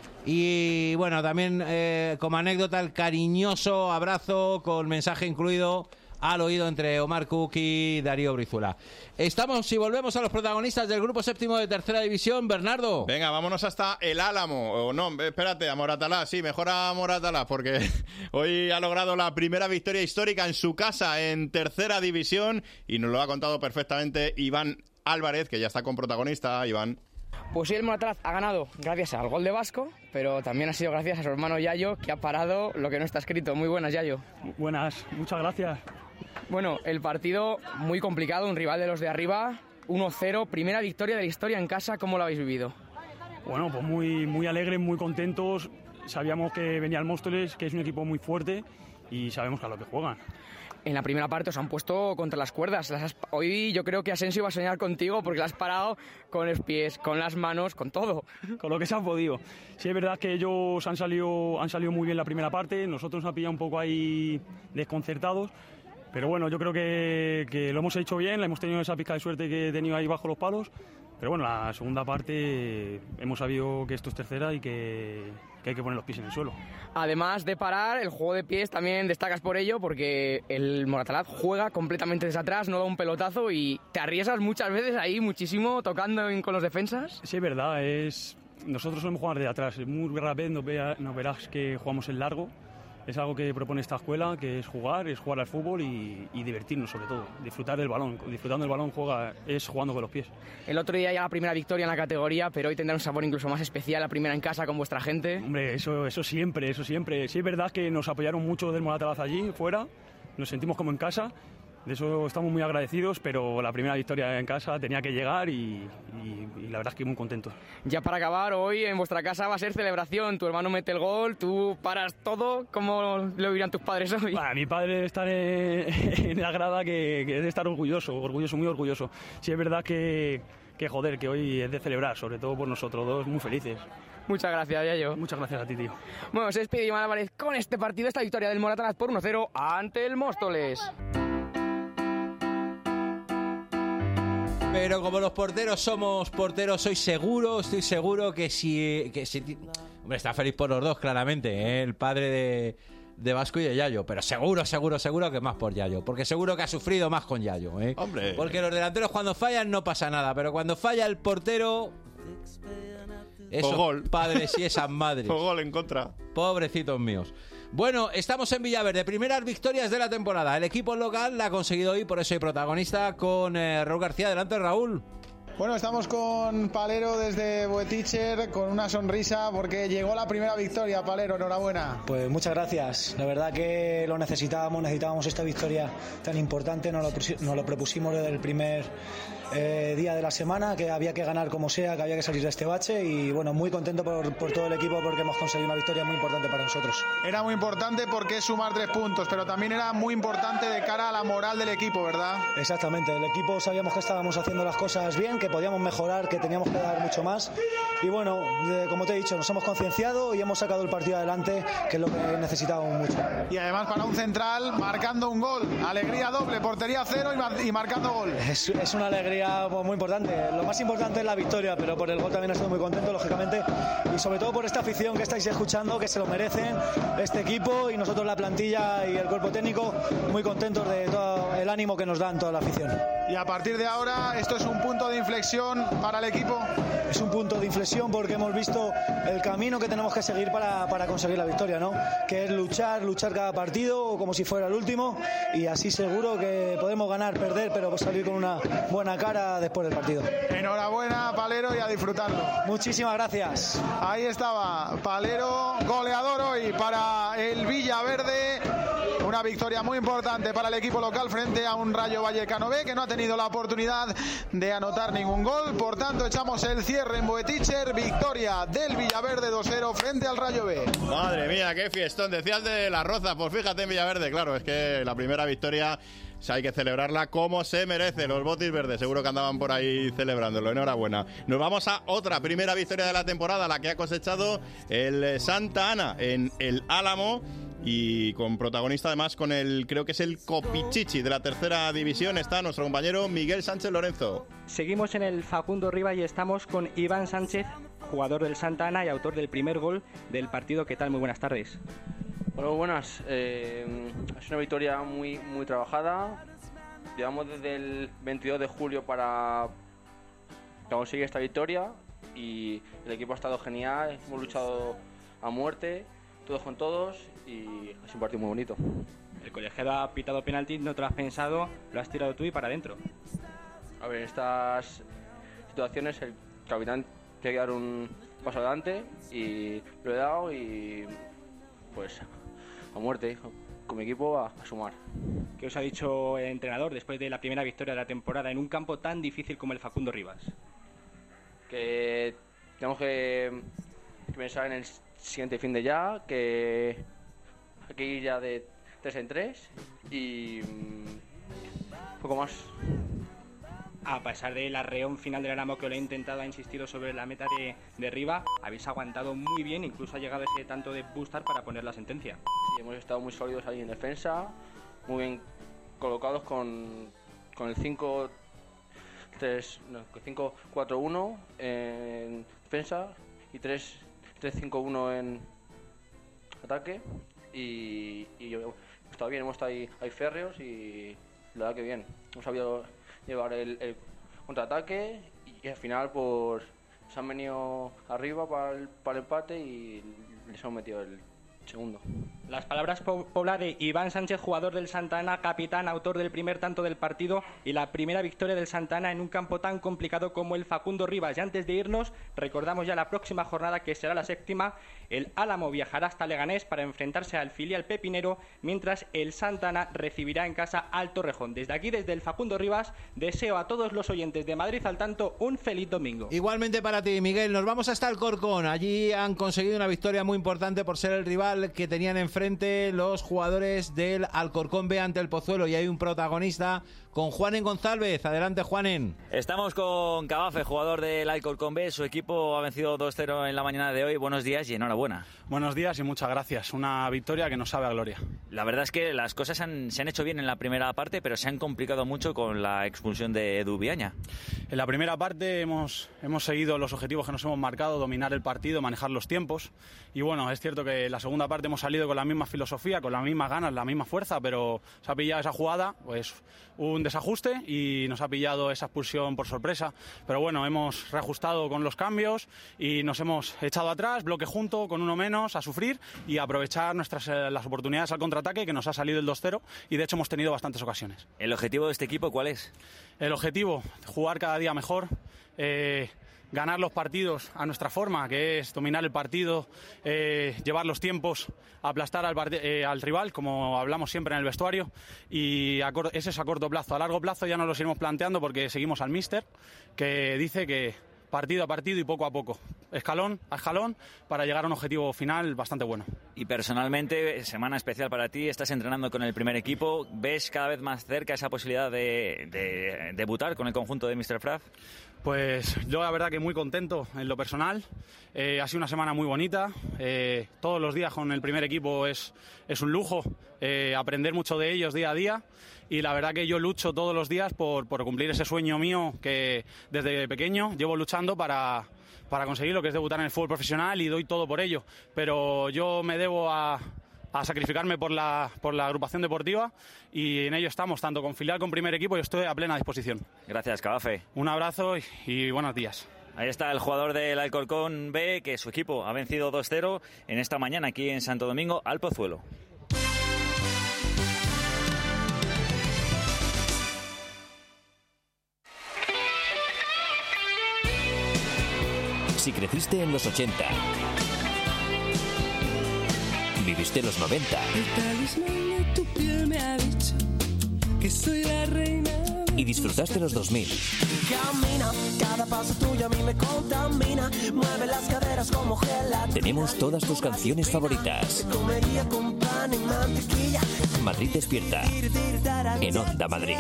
Y bueno, también eh, como anécdota, el cariñoso abrazo con mensaje incluido al oído entre Omar Cook y Darío Brizuela. Estamos y volvemos a los protagonistas del grupo séptimo de tercera división. Bernardo. Venga, vámonos hasta el Álamo. O no, espérate, a Moratalá. Sí, mejor a Moratalá, porque hoy ha logrado la primera victoria histórica en su casa en tercera división y nos lo ha contado perfectamente Iván Álvarez, que ya está con protagonista. Iván. Pues sí, el Moratalaz ha ganado gracias al gol de Vasco, pero también ha sido gracias a su hermano Yayo, que ha parado lo que no está escrito. Muy buenas, Yayo. Buenas, muchas gracias. Bueno, el partido muy complicado, un rival de los de arriba, uno cero, primera victoria de la historia en casa. ¿Cómo lo habéis vivido? Bueno, pues muy, muy alegres, muy contentos. Sabíamos que venía el Móstoles, que es un equipo muy fuerte, y sabemos que a lo que juegan. En la primera parte os han puesto contra las cuerdas. Las has... Hoy yo creo que Asensio va a soñar contigo porque la has parado con los pies, con las manos, con todo. Con lo que se ha podido. Sí, es verdad que ellos han salido, han salido muy bien la primera parte. Nosotros nos ha pillado un poco ahí desconcertados. Pero bueno, yo creo que, que lo hemos hecho bien. Hemos tenido esa pizca de suerte que he tenido ahí bajo los palos. Pero bueno, la segunda parte hemos sabido que esto es tercera y que, que hay que poner los pies en el suelo. Además de parar, el juego de pies también destacas por ello, porque el Moratalaz juega completamente desde atrás, no da un pelotazo y te arriesgas muchas veces ahí muchísimo tocando en, con los defensas. Sí, es verdad, es... nosotros solemos jugar desde atrás. Muy rápido nos, vea, nos verás que jugamos en largo. Es algo que propone esta escuela, que es jugar, es jugar al fútbol y, y divertirnos sobre todo, disfrutar del balón. Disfrutando del balón juega, es jugando con los pies. El otro día ya la primera victoria en la categoría, pero hoy tendrá un sabor incluso más especial, la primera en casa con vuestra gente. Hombre, eso, eso siempre, eso siempre. Sí es verdad que nos apoyaron mucho del Moratalaz allí, fuera, nos sentimos como en casa. De eso estamos muy agradecidos, pero la primera victoria en casa tenía que llegar y, y, y la verdad es que muy contento. Ya para acabar, hoy en vuestra casa va a ser celebración. Tu hermano mete el gol, tú paras todo. ¿Cómo lo dirán tus padres hoy? Bueno, mi padre está en, en la grada que, que es de estar orgulloso, orgulloso, muy orgulloso. Sí es verdad que, que, joder, que hoy es de celebrar, sobre todo por nosotros dos, muy felices. Muchas gracias, Yayo. Muchas gracias a ti, tío. Bueno, se despide Iván Álvarez con este partido, esta victoria del Moratalaz por uno cero ante el Móstoles. Pero como los porteros somos porteros, soy seguro, estoy seguro que si... Que si hombre, está feliz por los dos, claramente, ¿eh? El padre de, de Vasco y de Yayo. Pero seguro, seguro, seguro que más por Yayo. Porque seguro que ha sufrido más con Yayo, ¿eh? Hombre. Porque los delanteros cuando fallan no pasa nada. Pero cuando falla el portero... Esos gol. Padres y esas madres. Gol en contra. Pobrecitos míos. Bueno, estamos en Villaverde, primeras victorias de la temporada. El equipo local la ha conseguido hoy, por eso hay protagonista con eh, Raúl García. Adelante, Raúl. Bueno, estamos con Palero desde Boeticher con una sonrisa porque llegó la primera victoria. Palero, enhorabuena. Pues muchas gracias. La verdad que lo necesitábamos, necesitábamos esta victoria tan importante. Nos lo, nos lo propusimos desde el primer eh, día de la semana, que había que ganar como sea, que había que salir de este bache y bueno, muy contento por, por todo el equipo porque hemos conseguido una victoria muy importante para nosotros. Era muy importante porque es sumar tres puntos, pero también era muy importante de cara a la moral del equipo, ¿verdad? Exactamente, el equipo sabíamos que estábamos haciendo las cosas bien, que podíamos mejorar, que teníamos que dar mucho más y bueno, eh, como te he dicho, nos hemos concienciado y hemos sacado el partido adelante, que es lo que necesitábamos mucho. Y además para un central marcando un gol, alegría doble, portería cero y, y marcando gol. Es, es una alegría pues, muy importante, lo más importante es la victoria, pero por el gol también estoy muy contento, lógicamente, y sobre todo por esta afición que estáis escuchando, que se lo merecen este equipo y nosotros la plantilla y el cuerpo técnico muy contentos de todo el ánimo que nos dan toda la afición. Y a partir de ahora esto es un punto de inflexión para el equipo. Es un punto de inflexión porque hemos visto el camino que tenemos que seguir para, para conseguir la victoria, ¿no? Que es luchar, luchar cada partido como si fuera el último y así seguro que podemos ganar, perder, pero salir con una buena cara después del partido. Enhorabuena, Palero, y a disfrutarlo. Muchísimas gracias. Ahí estaba Palero, goleador hoy para el Villaverde. Una victoria muy importante para el equipo local frente a un Rayo Vallecano B que no ha tenido la oportunidad de anotar ningún gol. Por tanto, echamos el cierre en Boeticher. Victoria del Villaverde dos cero frente al Rayo B. Madre mía, qué fiestón. Decía el de La Roza, pues fíjate en Villaverde. Claro, es que la primera victoria hay que celebrarla como se merece. Los botis verdes seguro que andaban por ahí celebrándolo. Enhorabuena. Nos vamos a otra primera victoria de la temporada, la que ha cosechado el Santa Ana en el Álamo. Y con protagonista además con el, creo que es el Copichichi de la tercera división, está nuestro compañero Miguel Sánchez Lorenzo. Seguimos en el Facundo Riva y estamos con Iván Sánchez, jugador del Santa Ana y autor del primer gol del partido. ¿Qué tal? Muy buenas tardes. Bueno, buenas. Eh, es una victoria muy, muy trabajada. Llevamos desde el veintidós de julio para, para conseguir esta victoria y el equipo ha estado genial. Hemos luchado a muerte, todos con todos, y ha sido un partido muy bonito. El colegiado ha pitado penalti, no te lo has pensado, lo has tirado tú y para adentro. A ver, en estas situaciones el capitán tiene que dar un paso adelante y lo he dado y pues a muerte, con mi equipo a, a sumar. ¿Qué os ha dicho el entrenador después de la primera victoria de la temporada en un campo tan difícil como el Facundo Rivas? Que tenemos que, que pensar en el siguiente fin de ya, que hay que ir ya de tres en tres y un poco más. A pesar del arreón final del Álamo que lo he intentado, ha insistido sobre la meta de, de Riva, habéis aguantado muy bien, incluso ha llegado ese tanto de Bustar para poner la sentencia. Sí, hemos estado muy sólidos ahí en defensa, muy bien colocados con, con el cinco cuatro uno en defensa y tres cinco uno en ataque y, y hemos estado bien, hemos estado ahí, ahí férreos y la verdad que bien, hemos sabido llevar el, el contraataque y al final pues se han venido arriba para el, para el empate y les hemos metido el segundo. Las palabras, Pobla, de Iván Sánchez, jugador del Santa Ana, capitán, autor del primer tanto del partido y la primera victoria del Santa Ana en un campo tan complicado como el Facundo Rivas. Y antes de irnos, recordamos ya la próxima jornada, que será la séptima. El Álamo viajará hasta Leganés para enfrentarse al filial pepinero, mientras el Santa Ana recibirá en casa al Torrejón. Desde aquí, desde el Facundo Rivas, deseo a todos los oyentes de Madrid al Tanto un feliz domingo. Igualmente para ti, Miguel. Nos vamos hasta Alcorcón. Allí han conseguido una victoria muy importante por ser el rival que tenían enfrente los jugadores del Alcorcón B ante el Pozuelo, y hay un protagonista con Juanen González. Adelante, Juanen. Estamos con Cabafe, jugador del Alcorcón B. Su equipo ha vencido dos cero en la mañana de hoy. Buenos días y enhorabuena. Buenos días y muchas gracias. Una victoria que nos sabe a gloria. La verdad es que las cosas han, se han hecho bien en la primera parte, pero se han complicado mucho con la expulsión de Edu Viaña. En la primera parte hemos, hemos seguido los objetivos que nos hemos marcado: dominar el partido, manejar los tiempos. Y bueno, es cierto que en la segunda parte hemos salido con la misma filosofía, con las mismas ganas, la misma fuerza, pero se ha pillado esa jugada, pues un desajuste, y nos ha pillado esa expulsión por sorpresa. Pero bueno, hemos reajustado con los cambios y nos hemos echado atrás, bloque junto, con uno menos, a sufrir y a aprovechar nuestras, eh, las oportunidades al contraataque, que nos ha salido el dos cero, y de hecho hemos tenido bastantes ocasiones. ¿El objetivo de este equipo cuál es? El objetivo, jugar cada día mejor, eh, ganar los partidos a nuestra forma, que es dominar el partido, eh, llevar los tiempos, aplastar al, eh, al rival, como hablamos siempre en el vestuario, y a ese es a corto plazo. A largo plazo ya nos lo iremos planteando, porque seguimos al míster, que dice que partido a partido y poco a poco, escalón a escalón, para llegar a un objetivo final bastante bueno. Y personalmente, semana especial para ti, estás entrenando con el primer equipo, ¿ves cada vez más cerca esa posibilidad de, de debutar con el conjunto de míster Fraf? Pues yo la verdad que muy contento en lo personal. Eh, ha sido una semana muy bonita. Eh, todos los días con el primer equipo es, es un lujo, eh, aprender mucho de ellos día a día, y la verdad que yo lucho todos los días por, por cumplir ese sueño mío que desde pequeño llevo luchando para, para conseguir lo que es debutar en el fútbol profesional, y doy todo por ello. Pero yo me debo a... a sacrificarme por la, por la agrupación deportiva, y en ello estamos, tanto con filial como primer equipo, y estoy a plena disposición. Gracias, Cabafe. Un abrazo y, y buenos días. Ahí está el jugador del Alcorcón B, que su equipo ha vencido dos cero en esta mañana aquí en Santo Domingo al Pozuelo. Si creciste en los ochenta, viviste los noventa, El talismán de tu piel me ha dicho que soy la reina. y disfrutaste los dos mil. Camina, cada paso tuyo a mí me contamina. Mueve las caderas como gelatina. Tenemos todas tus canciones favoritas. Comería con pan y mantequilla. Madrid despierta en Onda Madrid.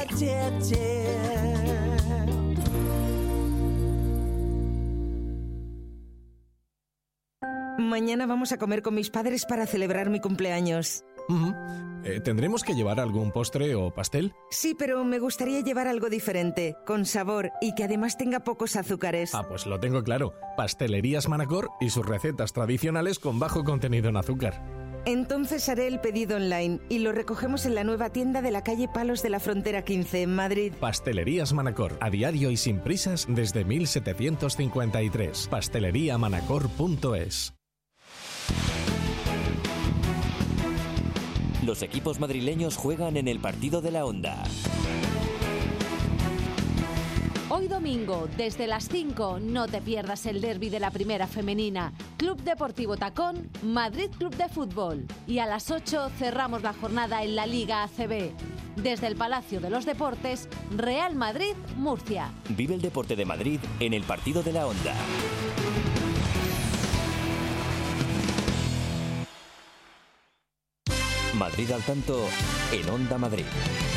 Mañana vamos a comer con mis padres para celebrar mi cumpleaños. Uh-huh. eh, ¿Tendremos que llevar algún postre o pastel? Sí, pero me gustaría llevar algo diferente, con sabor y que además tenga pocos azúcares. Ah, pues lo tengo claro. Pastelerías Manacor y sus recetas tradicionales con bajo contenido en azúcar. Entonces haré el pedido online y lo recogemos en la nueva tienda de la calle Palos de la Frontera quince en Madrid. Pastelerías Manacor, a diario y sin prisas desde mil setecientos cincuenta y tres. pastelería manacor punto es. Los equipos madrileños juegan en el partido de la Onda. Hoy domingo, desde las cinco, no te pierdas el derbi de la Primera Femenina. Club Deportivo Tacón, Madrid Club de Fútbol. Y a las ocho cerramos la jornada en la Liga A C B. Desde el Palacio de los Deportes, Real Madrid, Murcia. Vive el deporte de Madrid en el partido de la Onda. Madrid al tanto en Onda Madrid.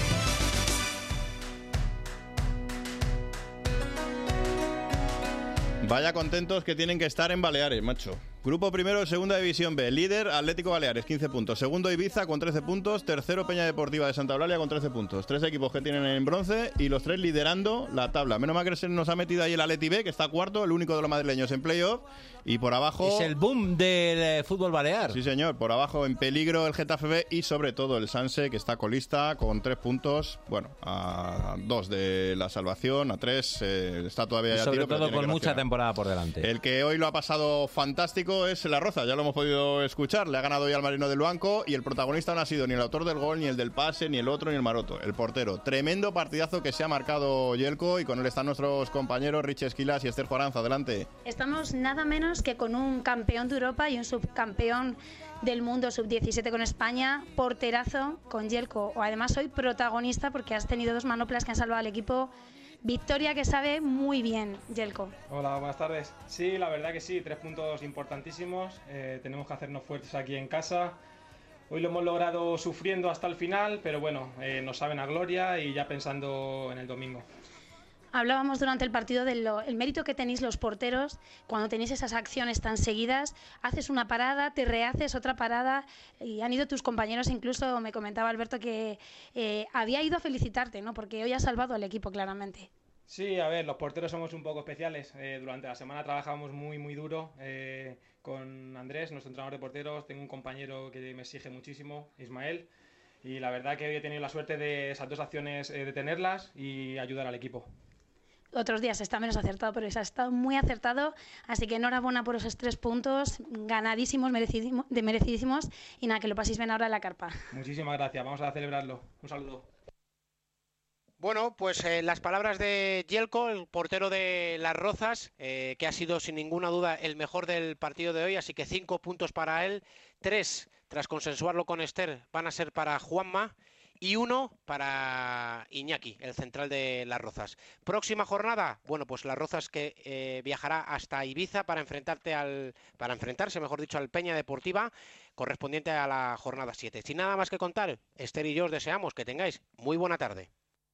Vaya contentos que tienen que estar en Baleares, macho. Grupo primero, Segunda División B. Líder, Atlético Baleares, quince puntos. Segundo, Ibiza, con trece puntos. Tercero, Peña Deportiva de Santa Eulalia, con trece puntos. Tres equipos que tienen en bronce y los tres liderando la tabla. Menos mal que se nos ha metido ahí el Atleti B, que está cuarto, el único de los madrileños en playoff. Y por abajo... Es el boom del eh, fútbol balear. Sí, señor. Por abajo en peligro el Getafe B y sobre todo el Sanse, que está colista con tres puntos. Bueno, a dos de la salvación, a tres eh, está todavía y a sobre tiro, todo con mucha temporada por delante. El que hoy lo ha pasado fantástico es La Roza, ya lo hemos podido escuchar. Le ha ganado hoy al Marino del Banco y el protagonista no ha sido ni el autor del gol, ni el del pase, ni el otro, ni el Maroto, el portero. Tremendo partidazo que se ha marcado Yelko y con él están nuestros compañeros Richie Esquilas y Esther Juaranza. Adelante. Estamos nada menos que con un campeón de Europa y un subcampeón del mundo sub diecisiete con España, porterazo con Yelko. O además hoy protagonista porque has tenido dos manoplas que han salvado al equipo. Victoria que sabe muy bien, Yelko. Hola, buenas tardes. Sí, la verdad que sí, tres puntos importantísimos. Eh, tenemos que hacernos fuertes aquí en casa. Hoy lo hemos logrado sufriendo hasta el final, pero bueno, eh, nos saben a gloria y ya pensando en el domingo. Hablábamos durante el partido del el mérito que tenéis los porteros cuando tenéis esas acciones tan seguidas. Haces una parada, te rehaces otra parada y han ido tus compañeros, incluso me comentaba Alberto que eh, había ido a felicitarte, ¿no? Porque hoy has salvado al equipo claramente. Sí, a ver, los porteros somos un poco especiales. Eh, durante la semana trabajábamos muy, muy duro eh, con Andrés, nuestro entrenador de porteros. Tengo un compañero que me exige muchísimo, Ismael. Y la verdad que hoy he tenido la suerte de esas dos acciones eh, de tenerlas y ayudar al equipo. Otros días está menos acertado, pero ese ha estado muy acertado, así que enhorabuena por esos tres puntos, ganadísimos, merecidísimos, de merecidísimos, y nada, que lo paséis bien ahora en la carpa. Muchísimas gracias, vamos a celebrarlo. Un saludo. Bueno, pues eh, las palabras de Yelko, el portero de Las Rozas, eh, que ha sido sin ninguna duda el mejor del partido de hoy, así que cinco puntos para él, tres, tras consensuarlo con Esther, van a ser para Juanma, y uno para Iñaki, el central de Las Rozas. Próxima jornada, bueno, pues Las Rozas que eh, viajará hasta Ibiza para enfrentarte al, para enfrentarse, mejor dicho, al Peña Deportiva, correspondiente a la jornada siete. Sin nada más que contar, Esther y yo os deseamos que tengáis muy buena tarde.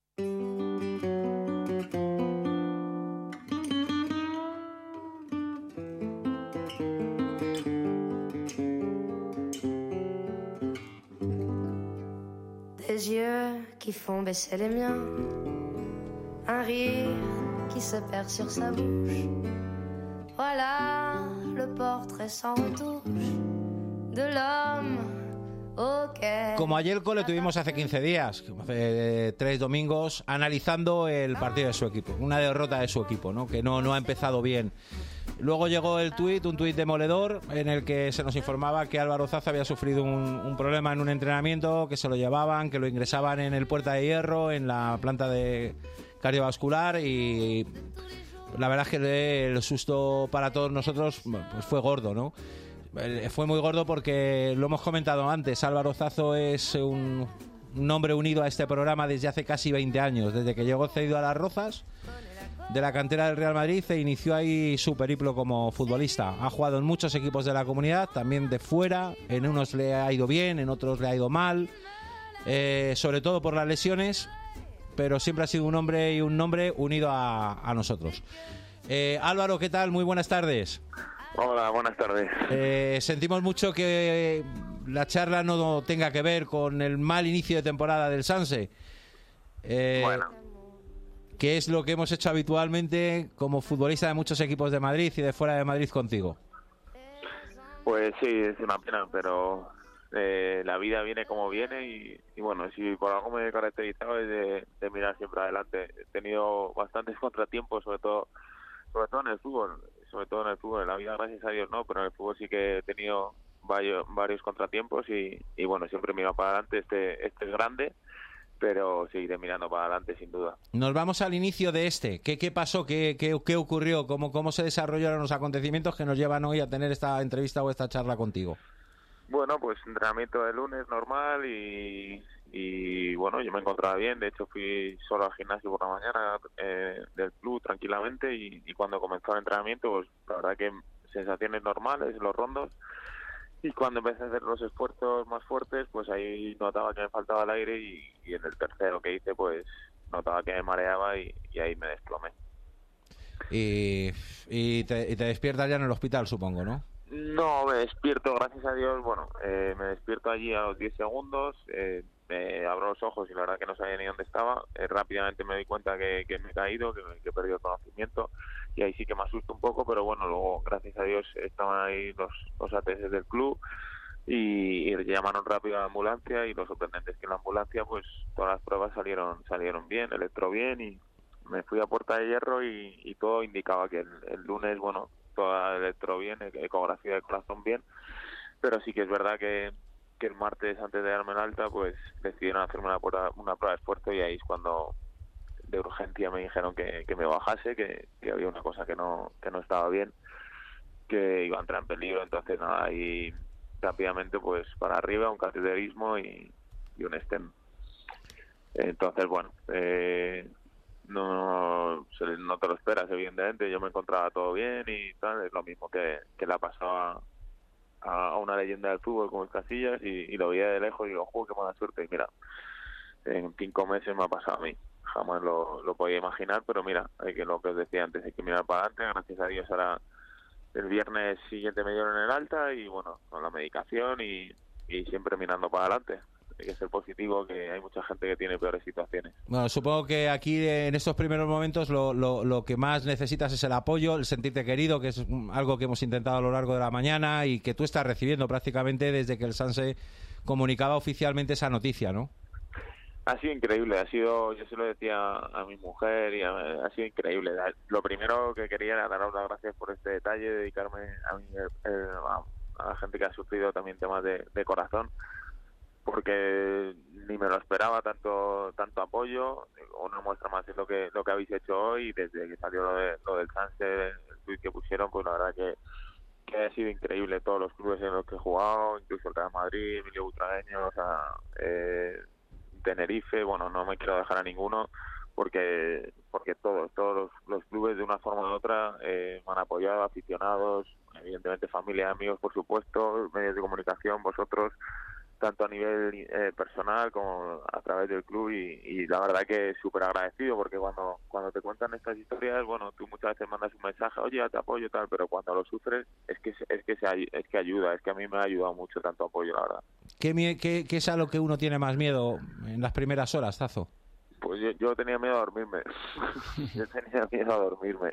Des yeux qui font baisser les miens, un rire qui se perd sur sa bouche. Voilà le portrait sans retouche de l'homme auquel... Como a Yelko le tuvimos hace quince días, hace tres domingos, analizando el partido de su equipo, una derrota de su equipo, ¿no? Que no, no ha empezado bien. Luego llegó el tuit, un tuit demoledor, en el que se nos informaba que Álvaro Zaza había sufrido un, un problema en un entrenamiento, que se lo llevaban, que lo ingresaban en el Puerta de Hierro, en la planta de cardiovascular, y la verdad es que el susto para todos nosotros pues fue gordo, ¿no? Fue muy gordo porque lo hemos comentado antes, Álvaro Zazo es un, un hombre unido a este programa desde hace casi veinte años, desde que llegó cedido a Las Rozas de la cantera del Real Madrid e inició ahí su periplo como futbolista. Ha jugado en muchos equipos de la comunidad, también de fuera, en unos le ha ido bien, en otros le ha ido mal, eh, sobre todo por las lesiones, pero siempre ha sido un hombre y un nombre unido a, a nosotros. Eh, Álvaro, ¿qué tal? Muy buenas tardes. Hola, buenas tardes. Eh, sentimos mucho que la charla no tenga que ver con el mal inicio de temporada del Sanse. Eh, bueno. ¿Qué es lo que hemos hecho habitualmente como futbolista de muchos equipos de Madrid y de fuera de Madrid contigo? Pues sí, es una pena, pero eh, la vida viene como viene y, y bueno, si por algo me he caracterizado es de, de mirar siempre adelante. He tenido bastantes contratiempos, sobre todo sobre todo en el fútbol, sobre todo en el fútbol. En la vida, gracias a Dios, no, pero en el fútbol sí que he tenido varios, varios contratiempos y, y bueno, siempre miro para adelante. Este, este es grande, pero seguiré mirando para adelante sin duda. Nos vamos al inicio de este. ¿Qué, qué pasó? ¿Qué, qué, qué ocurrió? ¿Cómo, ¿Cómo se desarrollaron los acontecimientos que nos llevan hoy a tener esta entrevista o esta charla contigo? Bueno, pues entrenamiento de lunes normal y, y bueno, yo me encontraba bien. De hecho, fui solo al gimnasio por la mañana eh, del club tranquilamente y, y cuando comenzó el entrenamiento, pues la verdad que sensaciones normales, los rondos. Y cuando empecé a hacer los esfuerzos más fuertes, pues ahí notaba que me faltaba el aire y, y en el tercero que hice, pues notaba que me mareaba y, y ahí me desplomé. Y, y, te, y te despiertas ya en el hospital, supongo, ¿no? No, me despierto, gracias a Dios, bueno, eh, me despierto allí a los diez segundos, eh, me abro los ojos y la verdad que no sabía ni dónde estaba. Eh, rápidamente me doy cuenta que, que me he caído, que, que he perdido el conocimiento y ahí sí que me asusto un poco, pero bueno, luego gracias a Dios estaban ahí los, los A T S del club y, y llamaron rápido a la ambulancia y lo sorprendente es que en la ambulancia pues todas las pruebas salieron salieron bien, electro bien y me fui a Puerta de Hierro y, y todo indicaba que el, el lunes, bueno, toda electro bien, ecografía de corazón bien, pero sí que es verdad que, que el martes antes de darme el alta pues decidieron hacerme una prueba, una prueba de esfuerzo y ahí es cuando de urgencia me dijeron que, que me bajase, que, que había una cosa que no que no estaba bien, que iba a entrar en peligro. Entonces nada, ahí rápidamente pues para arriba un cateterismo y, y un stem. Entonces bueno, eh, no no te lo esperas, evidentemente. Yo me encontraba todo bien y tal, es lo mismo que, que le ha pasado a, a una leyenda del fútbol como es Casillas y, y lo veía de lejos y digo, ¡juego, qué mala suerte! Y mira, en cinco meses me ha pasado a mí, jamás lo, lo podía imaginar, pero mira, hay que lo que os decía antes, hay que mirar para adelante. Gracias a Dios ahora el viernes siguiente me dieron el alta y bueno, con la medicación y, y siempre mirando para adelante. Hay que ser positivo, que hay mucha gente que tiene peores situaciones. Bueno, supongo que aquí en estos primeros momentos lo, lo, lo que más necesitas es el apoyo, el sentirte querido, que es algo que hemos intentado a lo largo de la mañana y que tú estás recibiendo prácticamente desde que el Sanse comunicaba oficialmente esa noticia, ¿no? Ha sido increíble, ha sido, yo se lo decía a mi mujer y a, ha sido increíble. Lo primero que quería era daros las gracias por este detalle, dedicarme a, mí, eh, a, a la gente que ha sufrido también temas de, de corazón, porque ni me lo esperaba tanto tanto apoyo. Una muestra más es lo que lo que habéis hecho hoy, desde que salió lo, de, lo del Sanse, el tuit que pusieron, pues la verdad que, que ha sido increíble. Todos los clubes en los que he jugado, incluso el Real Madrid, Emilio Butragueño, o sea, eh, Tenerife, bueno, no me quiero dejar a ninguno, porque porque todos, todos los, los clubes de una forma u otra eh, me han apoyado, aficionados, evidentemente familia, amigos, por supuesto, medios de comunicación, vosotros, tanto a nivel eh, personal como a través del club y, y la verdad que súper agradecido, porque cuando cuando te cuentan estas historias, bueno, tú muchas veces mandas un mensaje, oye, ya te apoyo tal, pero cuando lo sufres es que es que se, es que ayuda, es que a mí me ha ayudado mucho tanto apoyo, la verdad. ¿Qué, qué, qué es a lo que uno tiene más miedo en las primeras horas, Tazo? Pues yo, yo tenía miedo a dormirme, yo tenía miedo a dormirme,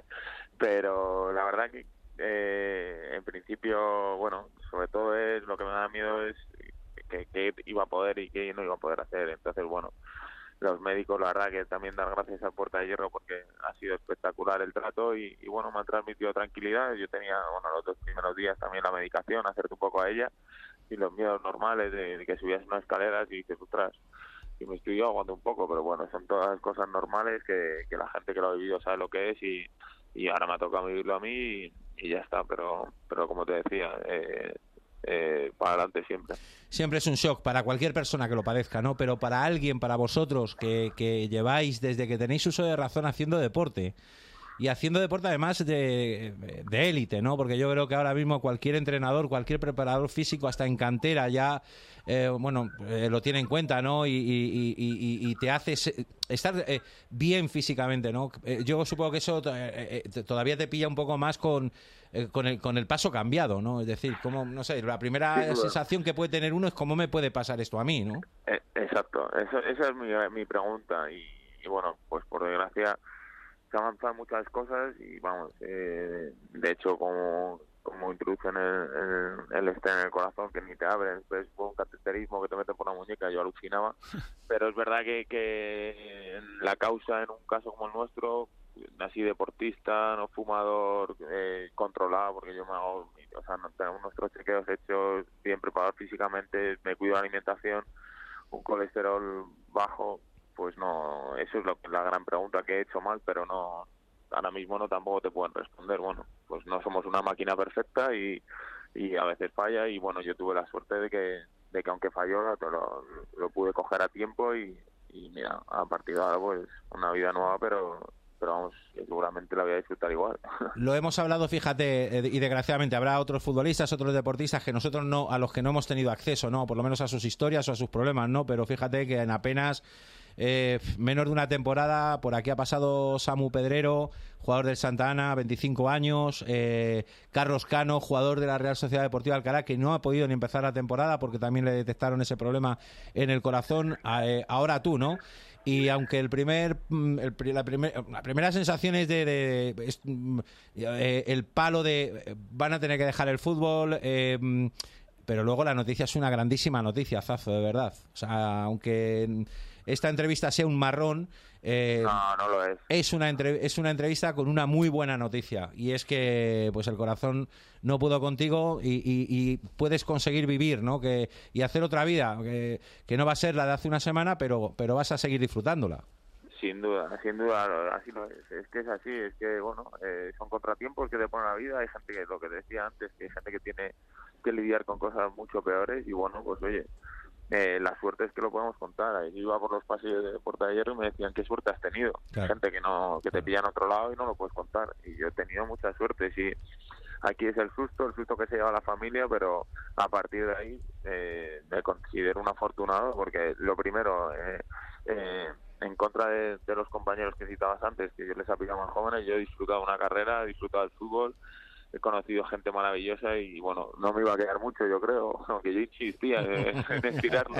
pero la verdad que eh, en principio, bueno, sobre todo es lo que me da miedo es que, que iba a poder y que no iba a poder hacer. Entonces, bueno, los médicos, la verdad que también dar gracias a Puerta de Hierro porque ha sido espectacular el trato y, y bueno, me han transmitido tranquilidad. Yo tenía, bueno, los dos primeros días también la medicación, hacerte un poco a ella y los miedos normales de, de que subías unas escaleras y dices, ostras, y me estoy aguantando un poco, pero bueno, son todas cosas normales que, que la gente que lo ha vivido sabe lo que es y, y ahora me ha tocado vivirlo a mí y, y ya está, pero pero como te decía, eh, eh, para adelante siempre. Siempre es un shock para cualquier persona que lo padezca, ¿no? Pero para alguien, para vosotros, que, que lleváis desde que tenéis uso de razón haciendo deporte, y haciendo deporte además de de élite, ¿no? Porque yo creo que ahora mismo cualquier entrenador, cualquier preparador físico, hasta en cantera ya, eh, bueno, eh, lo tiene en cuenta, ¿no? Y, y, y, y te hace estar eh, bien físicamente, ¿no? Eh, yo supongo que eso eh, eh, todavía te pilla un poco más con eh, con el con el paso cambiado, ¿no? Es decir, como, no sé, la primera sí, claro. sensación que puede tener uno es cómo me puede pasar esto a mí, ¿no? Eh, exacto, eso, esa es mi, mi pregunta y, y bueno, pues por desgracia se avanzan muchas cosas y vamos, eh, de hecho como como introducen el, el, el este en el corazón, que ni te abren, es un cateterismo que te meten por una muñeca, yo alucinaba. Pero es verdad que, que en la causa, en un caso como el nuestro, así deportista, no fumador, eh, controlado, porque yo me hago, o sea, no tenemos nuestros chequeos hechos, bien preparados físicamente, me cuido de la alimentación, un colesterol bajo, pues no, eso es lo, la gran pregunta que he hecho mal, pero no, ahora mismo no tampoco te pueden responder. Bueno, pues no somos una máquina perfecta y, y a veces falla, y bueno, yo tuve la suerte de que, de que aunque falló, lo, lo pude coger a tiempo y, y mira, a partir de ahora pues una vida nueva, pero pero vamos, seguramente la voy a disfrutar igual. Lo hemos hablado, fíjate, y desgraciadamente habrá otros futbolistas, otros deportistas que nosotros no, a los que no hemos tenido acceso, no, por lo menos a sus historias o a sus problemas, no, pero fíjate que en apenas eh, menos de una temporada por aquí ha pasado Samu Pedrero, jugador del Santa Ana, veinticinco años, eh, Carlos Cano, jugador de la Real Sociedad Deportiva Alcalá, que no ha podido ni empezar la temporada porque también le detectaron ese problema en el corazón, eh, ahora tú, ¿no? Y aunque el primer, el, la, primer, la primera sensación es de, de, de es, eh, el palo de van a tener que dejar el fútbol, eh, pero luego la noticia es una grandísima noticia, Zazo, de verdad. O sea, aunque esta entrevista sea un marrón, eh, no, no lo es. Es una, entre, es una entrevista con una muy buena noticia, y es que pues el corazón no pudo contigo y, y, y puedes conseguir vivir, ¿no? Que, y hacer otra vida, que, que no va a ser la de hace una semana, pero, pero vas a seguir disfrutándola. Sin duda, sin duda, así lo es. Es que es así, es que, bueno, eh, son contratiempos que te ponen la vida. Hay gente que, lo que decía antes, que hay gente que tiene que lidiar con cosas mucho peores y, bueno, pues oye, eh, la suerte es que lo podemos contar. Yo iba por los pasillos de Puerta de Hierro y me decían, ¿qué suerte has tenido? Claro. Gente que no que te pilla en otro lado y no lo puedes contar. Y yo he tenido mucha suerte, sí. Aquí es el susto, el susto que se lleva la familia, pero a partir de ahí eh, me considero un afortunado, porque lo primero, eh, eh, en contra de, de los compañeros que citabas antes, que yo les aplicaba más jóvenes, yo he disfrutado una carrera, he disfrutado del fútbol, he conocido gente maravillosa y, bueno, no me iba a quedar mucho, yo creo, aunque yo insistía en, en estirarlo.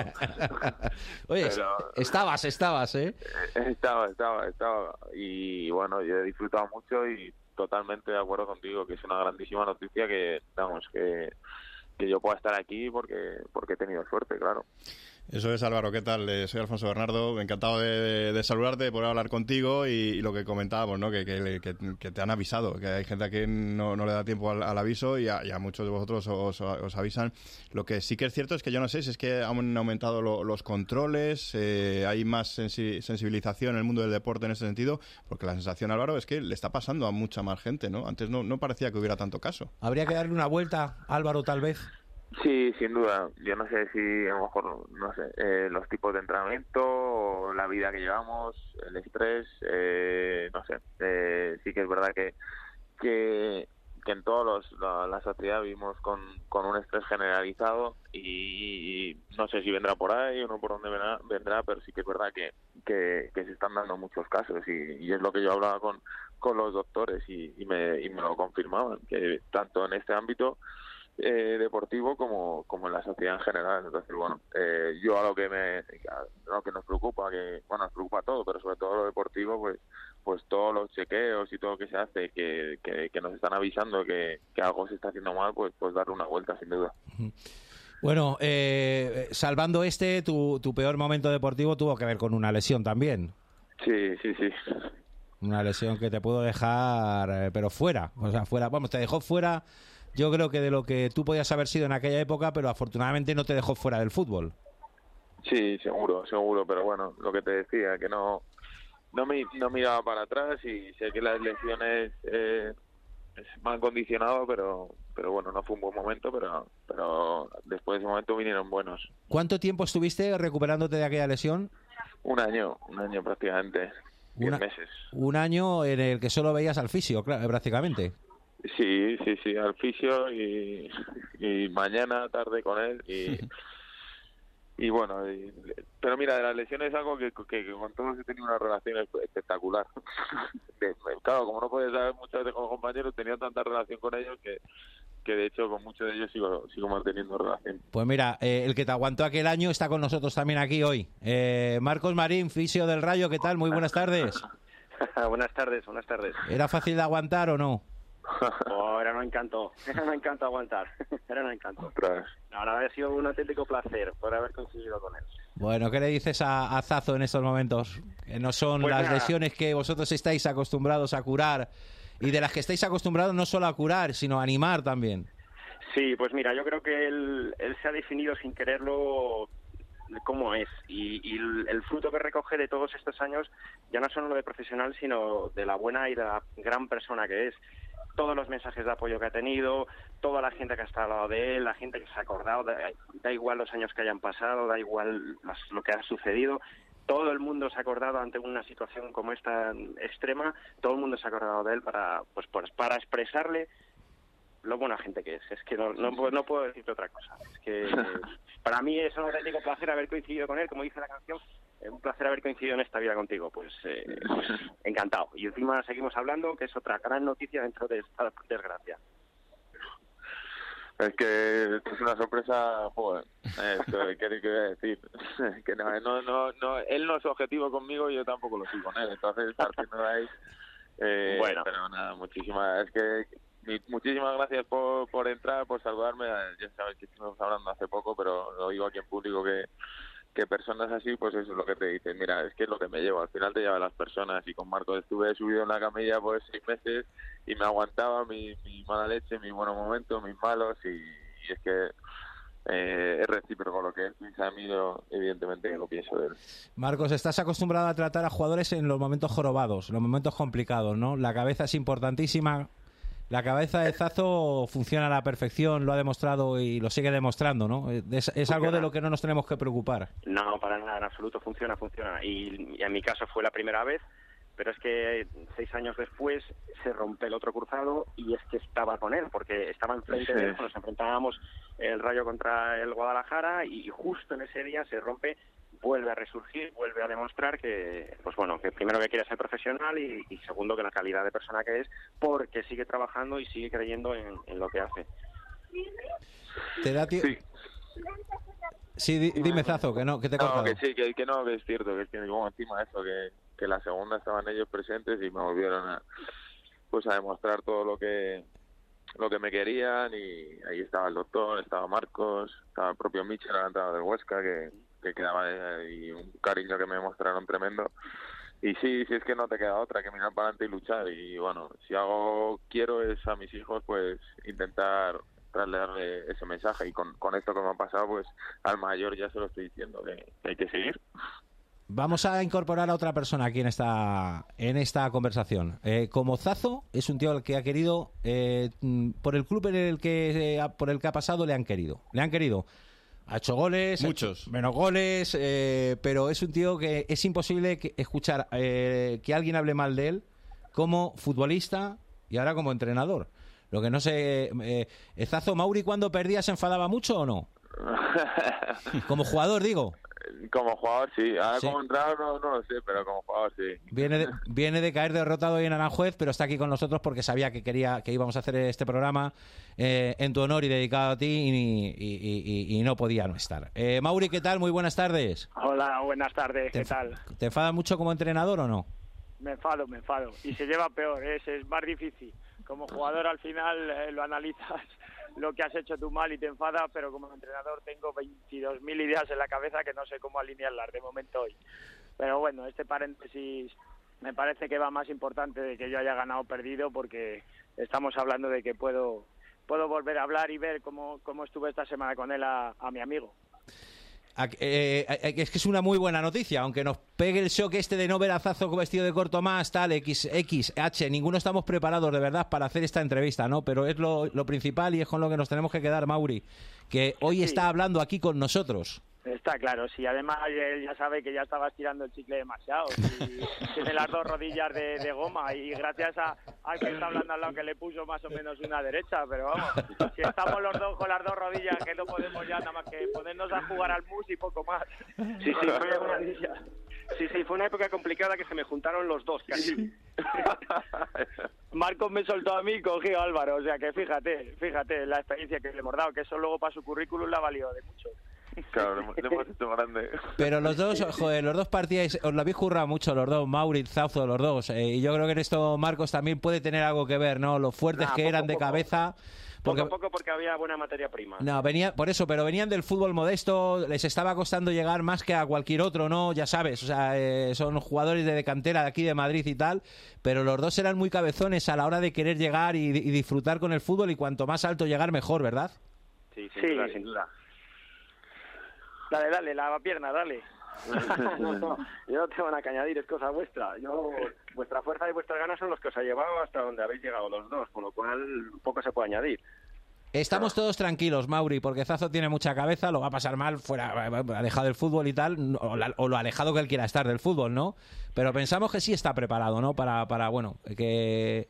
Oye, pero, estabas, estabas, ¿eh? Estaba, estaba, estaba. Y, bueno, yo he disfrutado mucho y totalmente de acuerdo contigo, que es una grandísima noticia que, vamos, que, que yo pueda estar aquí porque, porque he tenido suerte, claro. Eso es, Álvaro, ¿qué tal? Eh, soy Alfonso Bernardo, encantado de, de, de saludarte, de poder hablar contigo y, y lo que comentábamos, ¿no? Que, que, que, que te han avisado, que hay gente a quien no, no le da tiempo al, al aviso y a, y a muchos de vosotros os, os avisan. Lo que sí que es cierto es que yo no sé si es que han aumentado lo, los controles, eh, hay más sensi sensibilización en el mundo del deporte en ese sentido, porque la sensación, Álvaro, es que le está pasando a mucha más gente, ¿no? Antes no, no parecía que hubiera tanto caso. Habría que darle una vuelta, Álvaro, tal vez. Sí, sin duda. Yo no sé si a lo mejor, no sé, eh, los tipos de entrenamiento o la vida que llevamos, el estrés, eh, no sé. Eh, sí que es verdad que que, que en toda la, la sociedad vivimos con, con un estrés generalizado y, y no sé si vendrá por ahí o no por dónde vendrá, vendrá pero sí que es verdad que, que, que se están dando muchos casos y, y es lo que yo hablaba con, con los doctores y, y, me, y me lo confirmaban, que tanto en este ámbito Eh, deportivo como, como en la sociedad en general. Entonces, bueno, eh, yo a lo que me a lo que nos preocupa, que bueno, nos preocupa todo, pero sobre todo lo deportivo, pues pues todos los chequeos y todo lo que se hace, que, que, que nos están avisando que, que algo se está haciendo mal, pues pues darle una vuelta, sin duda. Bueno, eh, salvando este, tu, tu peor momento deportivo tuvo que ver con una lesión también. Sí, sí, sí. Una lesión que te pudo dejar, eh, pero fuera, o sea, fuera, vamos, te dejó fuera. Yo creo que de lo que tú podías haber sido en aquella época, pero afortunadamente no te dejó fuera del fútbol. Sí, seguro, seguro, pero bueno, lo que te decía, que no no me no miraba para atrás y sé que las lesiones eh, me han condicionado, pero pero bueno, no fue un buen momento, pero pero después de ese momento vinieron buenos. ¿Cuánto tiempo estuviste recuperándote de aquella lesión? Un año, un año prácticamente, diez Una, meses. Un año en el que solo veías al fisio, claro, prácticamente. Sí, sí, sí, al fisio y, y mañana, tarde con él y, y bueno, y, pero mira, de las lesiones es algo que, que, que con todos he tenido una relación espectacular. Claro, como no puedes saber muchas veces con los compañeros, tenía tanta relación con ellos que, que de hecho con muchos de ellos sigo, sigo manteniendo relación. Pues mira, eh, el que te aguantó aquel año está con nosotros también aquí hoy. Eh, Marcos Marín, fisio del Rayo, ¿qué tal? Muy buenas tardes. Buenas tardes, buenas tardes. ¿Era fácil de aguantar o no? Oh, era un encanto, era un encanto aguantar, era un encanto. Ahora ha sido un auténtico placer por haber coincidido con él. Bueno, ¿qué le dices a, a Zazo en estos momentos? Que no son Pues las nada. lesiones que vosotros estáis acostumbrados a curar y de las que estáis acostumbrados no solo a curar, sino a animar también. Sí, pues mira, yo creo que él, él se ha definido sin quererlo cómo es y, y el, el fruto que recoge de todos estos años ya no solo de profesional, sino de la buena y de la gran persona que es. Todos los mensajes de apoyo que ha tenido, toda la gente que ha estado al lado de él, la gente que se ha acordado, da, da igual los años que hayan pasado, da igual las, lo que ha sucedido, todo el mundo se ha acordado ante una situación como esta extrema, todo el mundo se ha acordado de él para, pues, pues, para expresarle lo buena gente que es. Es que no, no, puedo- no puedo decirte otra cosa. Es que para mí es un auténtico placer haber coincidido con él, como dice la canción, es un placer haber coincidido en esta vida contigo. Pues, eh, pues encantado. Y encima seguimos hablando, que es otra gran noticia dentro de esta desgracia. Es que es una sorpresa, joder, esto, ¿qué, qué voy a decir? Que no, no, no, no, él no es su objetivo conmigo y yo tampoco lo soy con él, entonces partiendo de ahí, eh, Bueno. pero nada, muchísimas, es que mi- muchísimas gracias por, por entrar, por saludarme, ya sabes que estuvimos hablando hace poco, pero lo digo aquí en público que que personas así, pues eso es lo que te dicen. Mira, es que es lo que me llevo, al final te lleva las personas. Y con Marcos estuve subido en la camilla pues seis meses y me aguantaba mi, mi mala leche, mis buenos momentos, mis malos, y, y es que eh, es recíproco lo que él piensa de mí, yo evidentemente que lo pienso de él. Marcos, estás acostumbrado a tratar a jugadores en los momentos jorobados, los momentos complicados, ¿no? La cabeza es importantísima. La cabeza de Zazo funciona a la perfección, lo ha demostrado y lo sigue demostrando, ¿no? Es, es algo de lo que no nos tenemos que preocupar. No, para nada, en absoluto, funciona, funciona. Y, y en mi caso fue la primera vez, pero es que seis años después se rompe el otro cruzado y es que estaba con él, porque estaba enfrente de él, nos enfrentábamos el Rayo contra el Guadalajara y justo en ese día se rompe, vuelve a resurgir, vuelve a demostrar que, pues bueno, que primero que quiere ser profesional y, y segundo que la calidad de persona que es, porque sigue trabajando y sigue creyendo en, en lo que hace. ¿Te da tiempo? Sí, di- dime, Zazo, que no, que te he No, cortado. que sí, que, que no, que es cierto, que es que como encima de eso, que, que la segunda estaban ellos presentes y me volvieron a, pues a demostrar todo lo que lo que me querían, y ahí estaba el doctor, estaba Marcos, estaba el propio Michel, el entrenador del Huesca, que, que quedaba ahí un cariño que me mostraron tremendo. Y sí, sí es que no te queda otra que mirar para adelante y luchar. Y bueno, si algo quiero es a mis hijos, pues intentar trasladarle ese mensaje. Y con, con esto que me ha pasado, pues al mayor ya se lo estoy diciendo, que, que hay que seguir. Vamos a incorporar a otra persona aquí en esta en esta conversación. Eh, como Zazo es un tío al que ha querido, eh, mm, por el club en el que eh, por el que ha pasado le han querido, le han querido. Ha hecho goles, Muchos. ha hecho menos goles, eh, pero es un tío que es imposible que- escuchar eh, que alguien hable mal de él como futbolista y ahora como entrenador. Lo que no sé, eh, eh, Zazo, Mauri cuando perdía se enfadaba mucho o no? Como jugador, digo. Como jugador sí, ahora Sí. como entrenador no, no lo sé, pero como jugador sí. Viene de, viene de caer derrotado hoy en Aranjuez, pero está aquí con nosotros porque sabía que quería que íbamos a hacer este programa eh, en tu honor y dedicado a ti y, y- y- y- y no podía no estar. Eh, Mauri, ¿qué tal? Muy buenas tardes. Hola, buenas tardes, ¿Te, ¿qué tal? ¿Te enfada mucho como entrenador o no? Me enfado, me enfado. Y se lleva peor, es, es más difícil. Como jugador al final eh, lo analizas lo que has hecho tú mal y te enfadas, pero como entrenador tengo veintidós mil ideas en la cabeza que no sé cómo alinearlas de momento hoy. Pero bueno, este paréntesis me parece que va más importante de que yo haya ganado o perdido, porque estamos hablando de que puedo puedo volver a hablar y ver cómo, cómo estuve esta semana con él a, a mi amigo. A- eh, eh, es que es una muy buena noticia, aunque nos pegue el shock este de no ver a Zazo vestido de corto más, tal, X, X, H, ninguno estamos preparados de verdad para hacer esta entrevista, ¿no? Pero es lo, lo principal y es con lo que nos tenemos que quedar, Mauri, que hoy Sí. está hablando aquí con nosotros. Está claro, sí, además él ya sabe que ya estaba estirando el chicle demasiado, y tiene las dos rodillas de, de goma, y gracias a, al que está hablando al lado que le puso más o menos una derecha, pero vamos, si estamos los dos con las dos rodillas, que no podemos ya nada más que ponernos a jugar al mus y poco más. Sí, sí, fue una, sí, sí, fue una época complicada que se me juntaron los dos casi. Marcos me soltó a mí y cogió a Álvaro, o sea que fíjate, fíjate la experiencia que le hemos dado, que eso luego para su currículum le ha valido de mucho. Claro, le hemos, le hemos hecho grande. Pero los dos, joder, los dos partíais, os lo habéis currado mucho los dos, Mauri, Zazo, los dos. Eh, y yo creo que en esto Marcos también puede tener algo que ver, ¿no? Los fuertes Nah, que poco, eran de poco. cabeza. Porque, Poco a poco porque había buena materia prima. no, venía, por eso, pero venían del fútbol modesto, les estaba costando llegar más que a cualquier otro, ¿no? Ya sabes, o sea, eh, son jugadores de cantera de aquí de Madrid y tal, pero los dos eran muy cabezones a la hora de querer llegar y, y disfrutar con el fútbol, y cuanto más alto llegar, mejor, ¿verdad? Sí, sin Sí. duda, sin duda. Dale, dale, la pierna, dale. no, no, yo no tengo nada que añadir, es cosa vuestra. Yo, vuestra fuerza y vuestras ganas son los que os ha llevado hasta donde habéis llegado los dos, con lo cual poco se puede añadir. Estamos todos tranquilos, Mauri, porque Zazo tiene mucha cabeza, lo va a pasar mal fuera, alejado del fútbol y tal, o, la- o lo alejado que él quiera estar del fútbol, ¿no? Pero pensamos que sí está preparado, ¿no? Para, para bueno, que,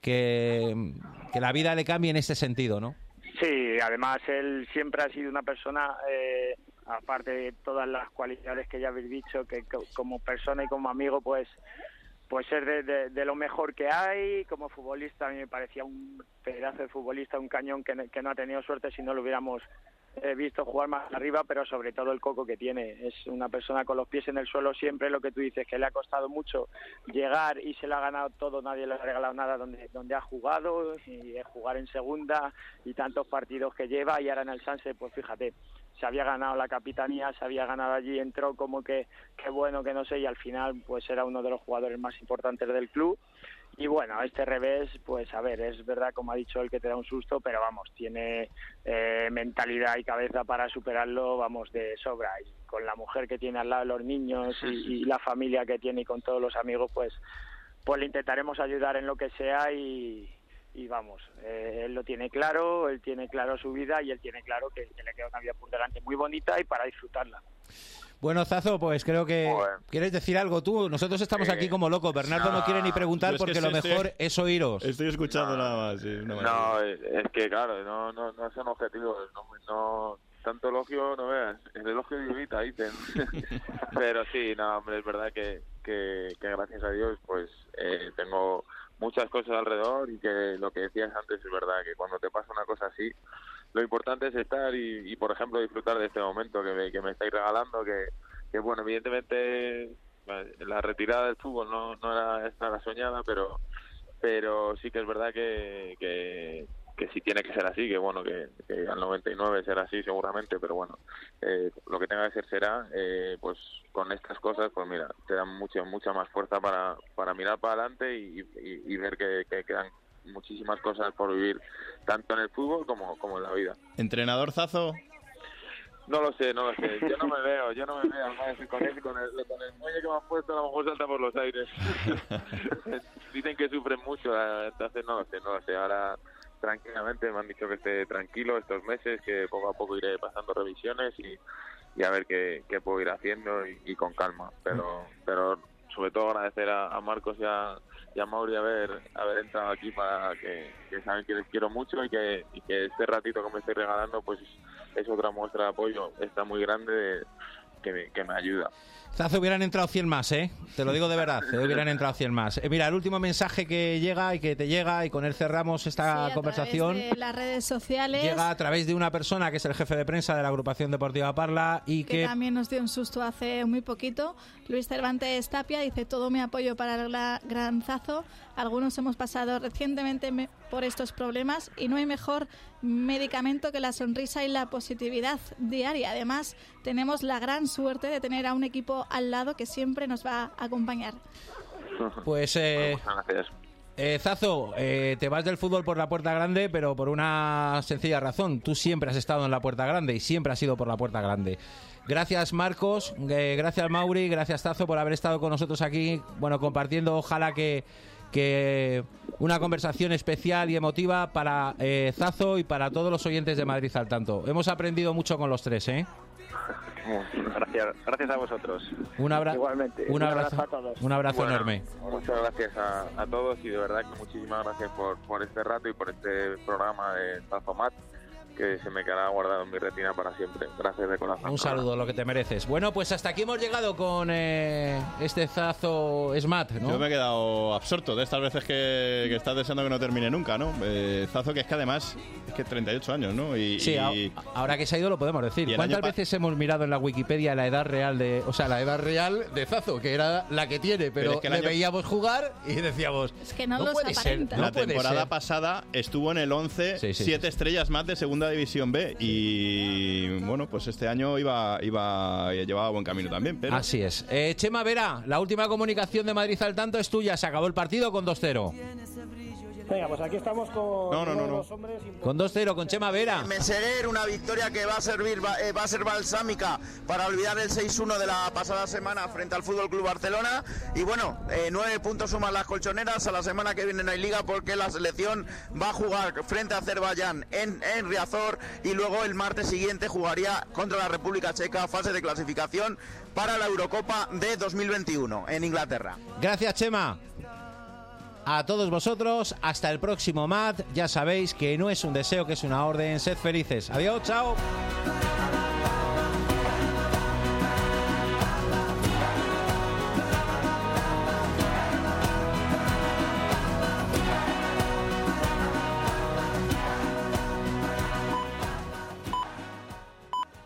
que, que la vida le cambie en este sentido, ¿no? Sí, además él siempre ha sido una persona, eh, aparte de todas las cualidades que ya habéis dicho, que co- como persona y como amigo, pues pues es de, de, de lo mejor que hay. Como futbolista a mí me parecía un pedazo de futbolista, un cañón que, no- que no ha tenido suerte si no lo hubiéramos eh, visto jugar más arriba, pero sobre todo el coco que tiene. Es una persona con los pies en el suelo siempre, lo que tú dices, que le ha costado mucho llegar y se lo ha ganado todo, nadie le ha regalado nada donde, donde ha jugado, y es jugar en segunda y tantos partidos que lleva, y ahora en el Sanse, pues fíjate, se había ganado la capitanía, se había ganado allí, entró como que, que bueno, que no sé, y al final pues era uno de los jugadores más importantes del club. Y bueno, este revés, pues a ver, es verdad, como ha dicho él, que te da un susto, pero vamos, tiene eh, mentalidad y cabeza para superarlo, vamos, de sobra. Y con la mujer que tiene al lado, los niños y, y la familia que tiene y con todos los amigos, pues, pues le intentaremos ayudar en lo que sea y... y vamos, eh, él lo tiene claro, él tiene claro su vida y él tiene claro que, que le queda una vida por delante muy bonita y para disfrutarla. Bueno, Zazo, pues creo que... ¿Quieres decir algo tú? Nosotros estamos Eh, aquí como locos. Bernardo no, no, quiere ni preguntar yo es que porque estoy- lo mejor estoy- es oíros. Estoy escuchando nada más. Sí, una maravilla. No, es, es que claro, no, no, no son objetivos, no, no tanto elogio, no veas, el elogio de Vivita, dicen. Pero sí, no, hombre, es verdad que, que, que gracias a Dios, pues eh, tengo muchas cosas alrededor, y que lo que decías antes es verdad, que cuando te pasa una cosa así, lo importante es estar y, y por ejemplo, disfrutar de este momento que me, que me estáis regalando, que, que bueno, evidentemente la retirada del fútbol no, no era, esta era soñada, pero pero sí que es verdad que, que, que sí tiene que ser así, que bueno, que, que al noventa y nueve será así seguramente, pero bueno, eh, lo que tenga que ser será, eh, pues con estas cosas, pues mira, te dan mucha mucha más fuerza para, para mirar para adelante y, y, y ver que, que quedan muchísimas cosas por vivir, tanto en el fútbol como, como en la vida. ¿Entrenador Zazo? No lo sé, no lo sé. Yo no me veo, yo no me veo. Además, con el, con el, con el muelle que me han puesto, a lo mejor salta por los aires. Dicen que sufren mucho, entonces no lo sé, no lo sé. Ahora, tranquilamente, me han dicho que esté tranquilo estos meses, que poco a poco iré pasando revisiones y, y a ver qué, qué puedo ir haciendo y, y con calma. Pero pero sobre todo agradecer a, a Marcos y a, y a Mauri haber, haber entrado aquí, para que, que saben que les quiero mucho y que, y que este ratito que me estoy regalando, pues es otra muestra de apoyo, está muy grande, de, que, me, que me ayuda. Zazo, hubieran entrado cien más, ¿eh? Te lo digo de verdad, eh, hubieran entrado cien más. Eh, mira, el último mensaje que llega y que te llega, y con él cerramos esta Sí, a conversación, través de las redes sociales, llega a través de una persona que es el jefe de prensa de la agrupación deportiva Parla y que que... también nos dio un susto hace muy poquito. Luis Cervantes Tapia dice: todo mi apoyo para el gra- gran Zazo. Algunos hemos pasado recientemente me- por estos problemas y no hay mejor medicamento que la sonrisa y la positividad diaria. Además, tenemos la gran suerte de tener a un equipo al lado que siempre nos va a acompañar. Pues, eh, Gracias. eh, Zazo, eh, te vas del fútbol por la puerta grande, pero por una sencilla razón. Tú siempre has estado en la puerta grande y siempre has ido por la puerta grande. Gracias, Marcos, eh, gracias, Mauri, gracias, Zazo, por haber estado con nosotros aquí, bueno, compartiendo, ojalá que, que una conversación especial y emotiva para eh, Zazo y para todos los oyentes de Madrid al tanto. Hemos aprendido mucho con los tres, ¿eh? Gracias, gracias a vosotros. Un, abra- Igualmente. un abrazo, a todos. un abrazo Bueno, enorme. Muchas gracias a, a todos y de verdad que muchísimas gracias por, por este rato y por este programa de Zazomat, que se me quedará guardado en mi retina para siempre. Gracias de corazón. Un saludo, lo que te mereces. Bueno, pues hasta aquí hemos llegado con eh, este Zazo Smat, ¿no? Yo me he quedado absorto de estas veces que, que estás deseando que no termine nunca, ¿no? Eh, Zazo, que es que además es que treinta y ocho años, ¿no? Y, sí, y... ahora que se ha ido lo podemos decir. ¿Cuántas veces hemos mirado en la Wikipedia la edad real de, o sea, la edad real de Zazo, que era la que tiene, pero, pero es que le año... veíamos jugar y decíamos, es que no, no los puede aparenta. ser. No la puede temporada ser. pasada estuvo en el once, sí, sí, siete sí, estrellas más de Segunda División B y bueno, pues este año iba iba llevaba buen camino también. Pero... Así es. Eh, Chema Vera, la última comunicación de Madrid al tanto es tuya. Se acabó el partido con dos cero. Venga, pues aquí estamos con no, no, no, no. los hombres. Con dos cero, con Chema Vera. Meseguer, una victoria que va a servir, va, eh, va a ser balsámica para olvidar el seis uno de la pasada semana frente al Fútbol Club Barcelona. Y bueno, eh, nueve puntos suman las colchoneras. A la semana que viene no hay liga porque la selección va a jugar frente a Azerbaiyán en, en Riazor y luego el martes siguiente jugaría contra la República Checa, fase de clasificación para la Eurocopa de dos mil veintiuno en Inglaterra. Gracias, Chema. A todos vosotros, hasta el próximo M A D. Ya sabéis que no es un deseo, que es una orden. Sed felices. Adiós, chao.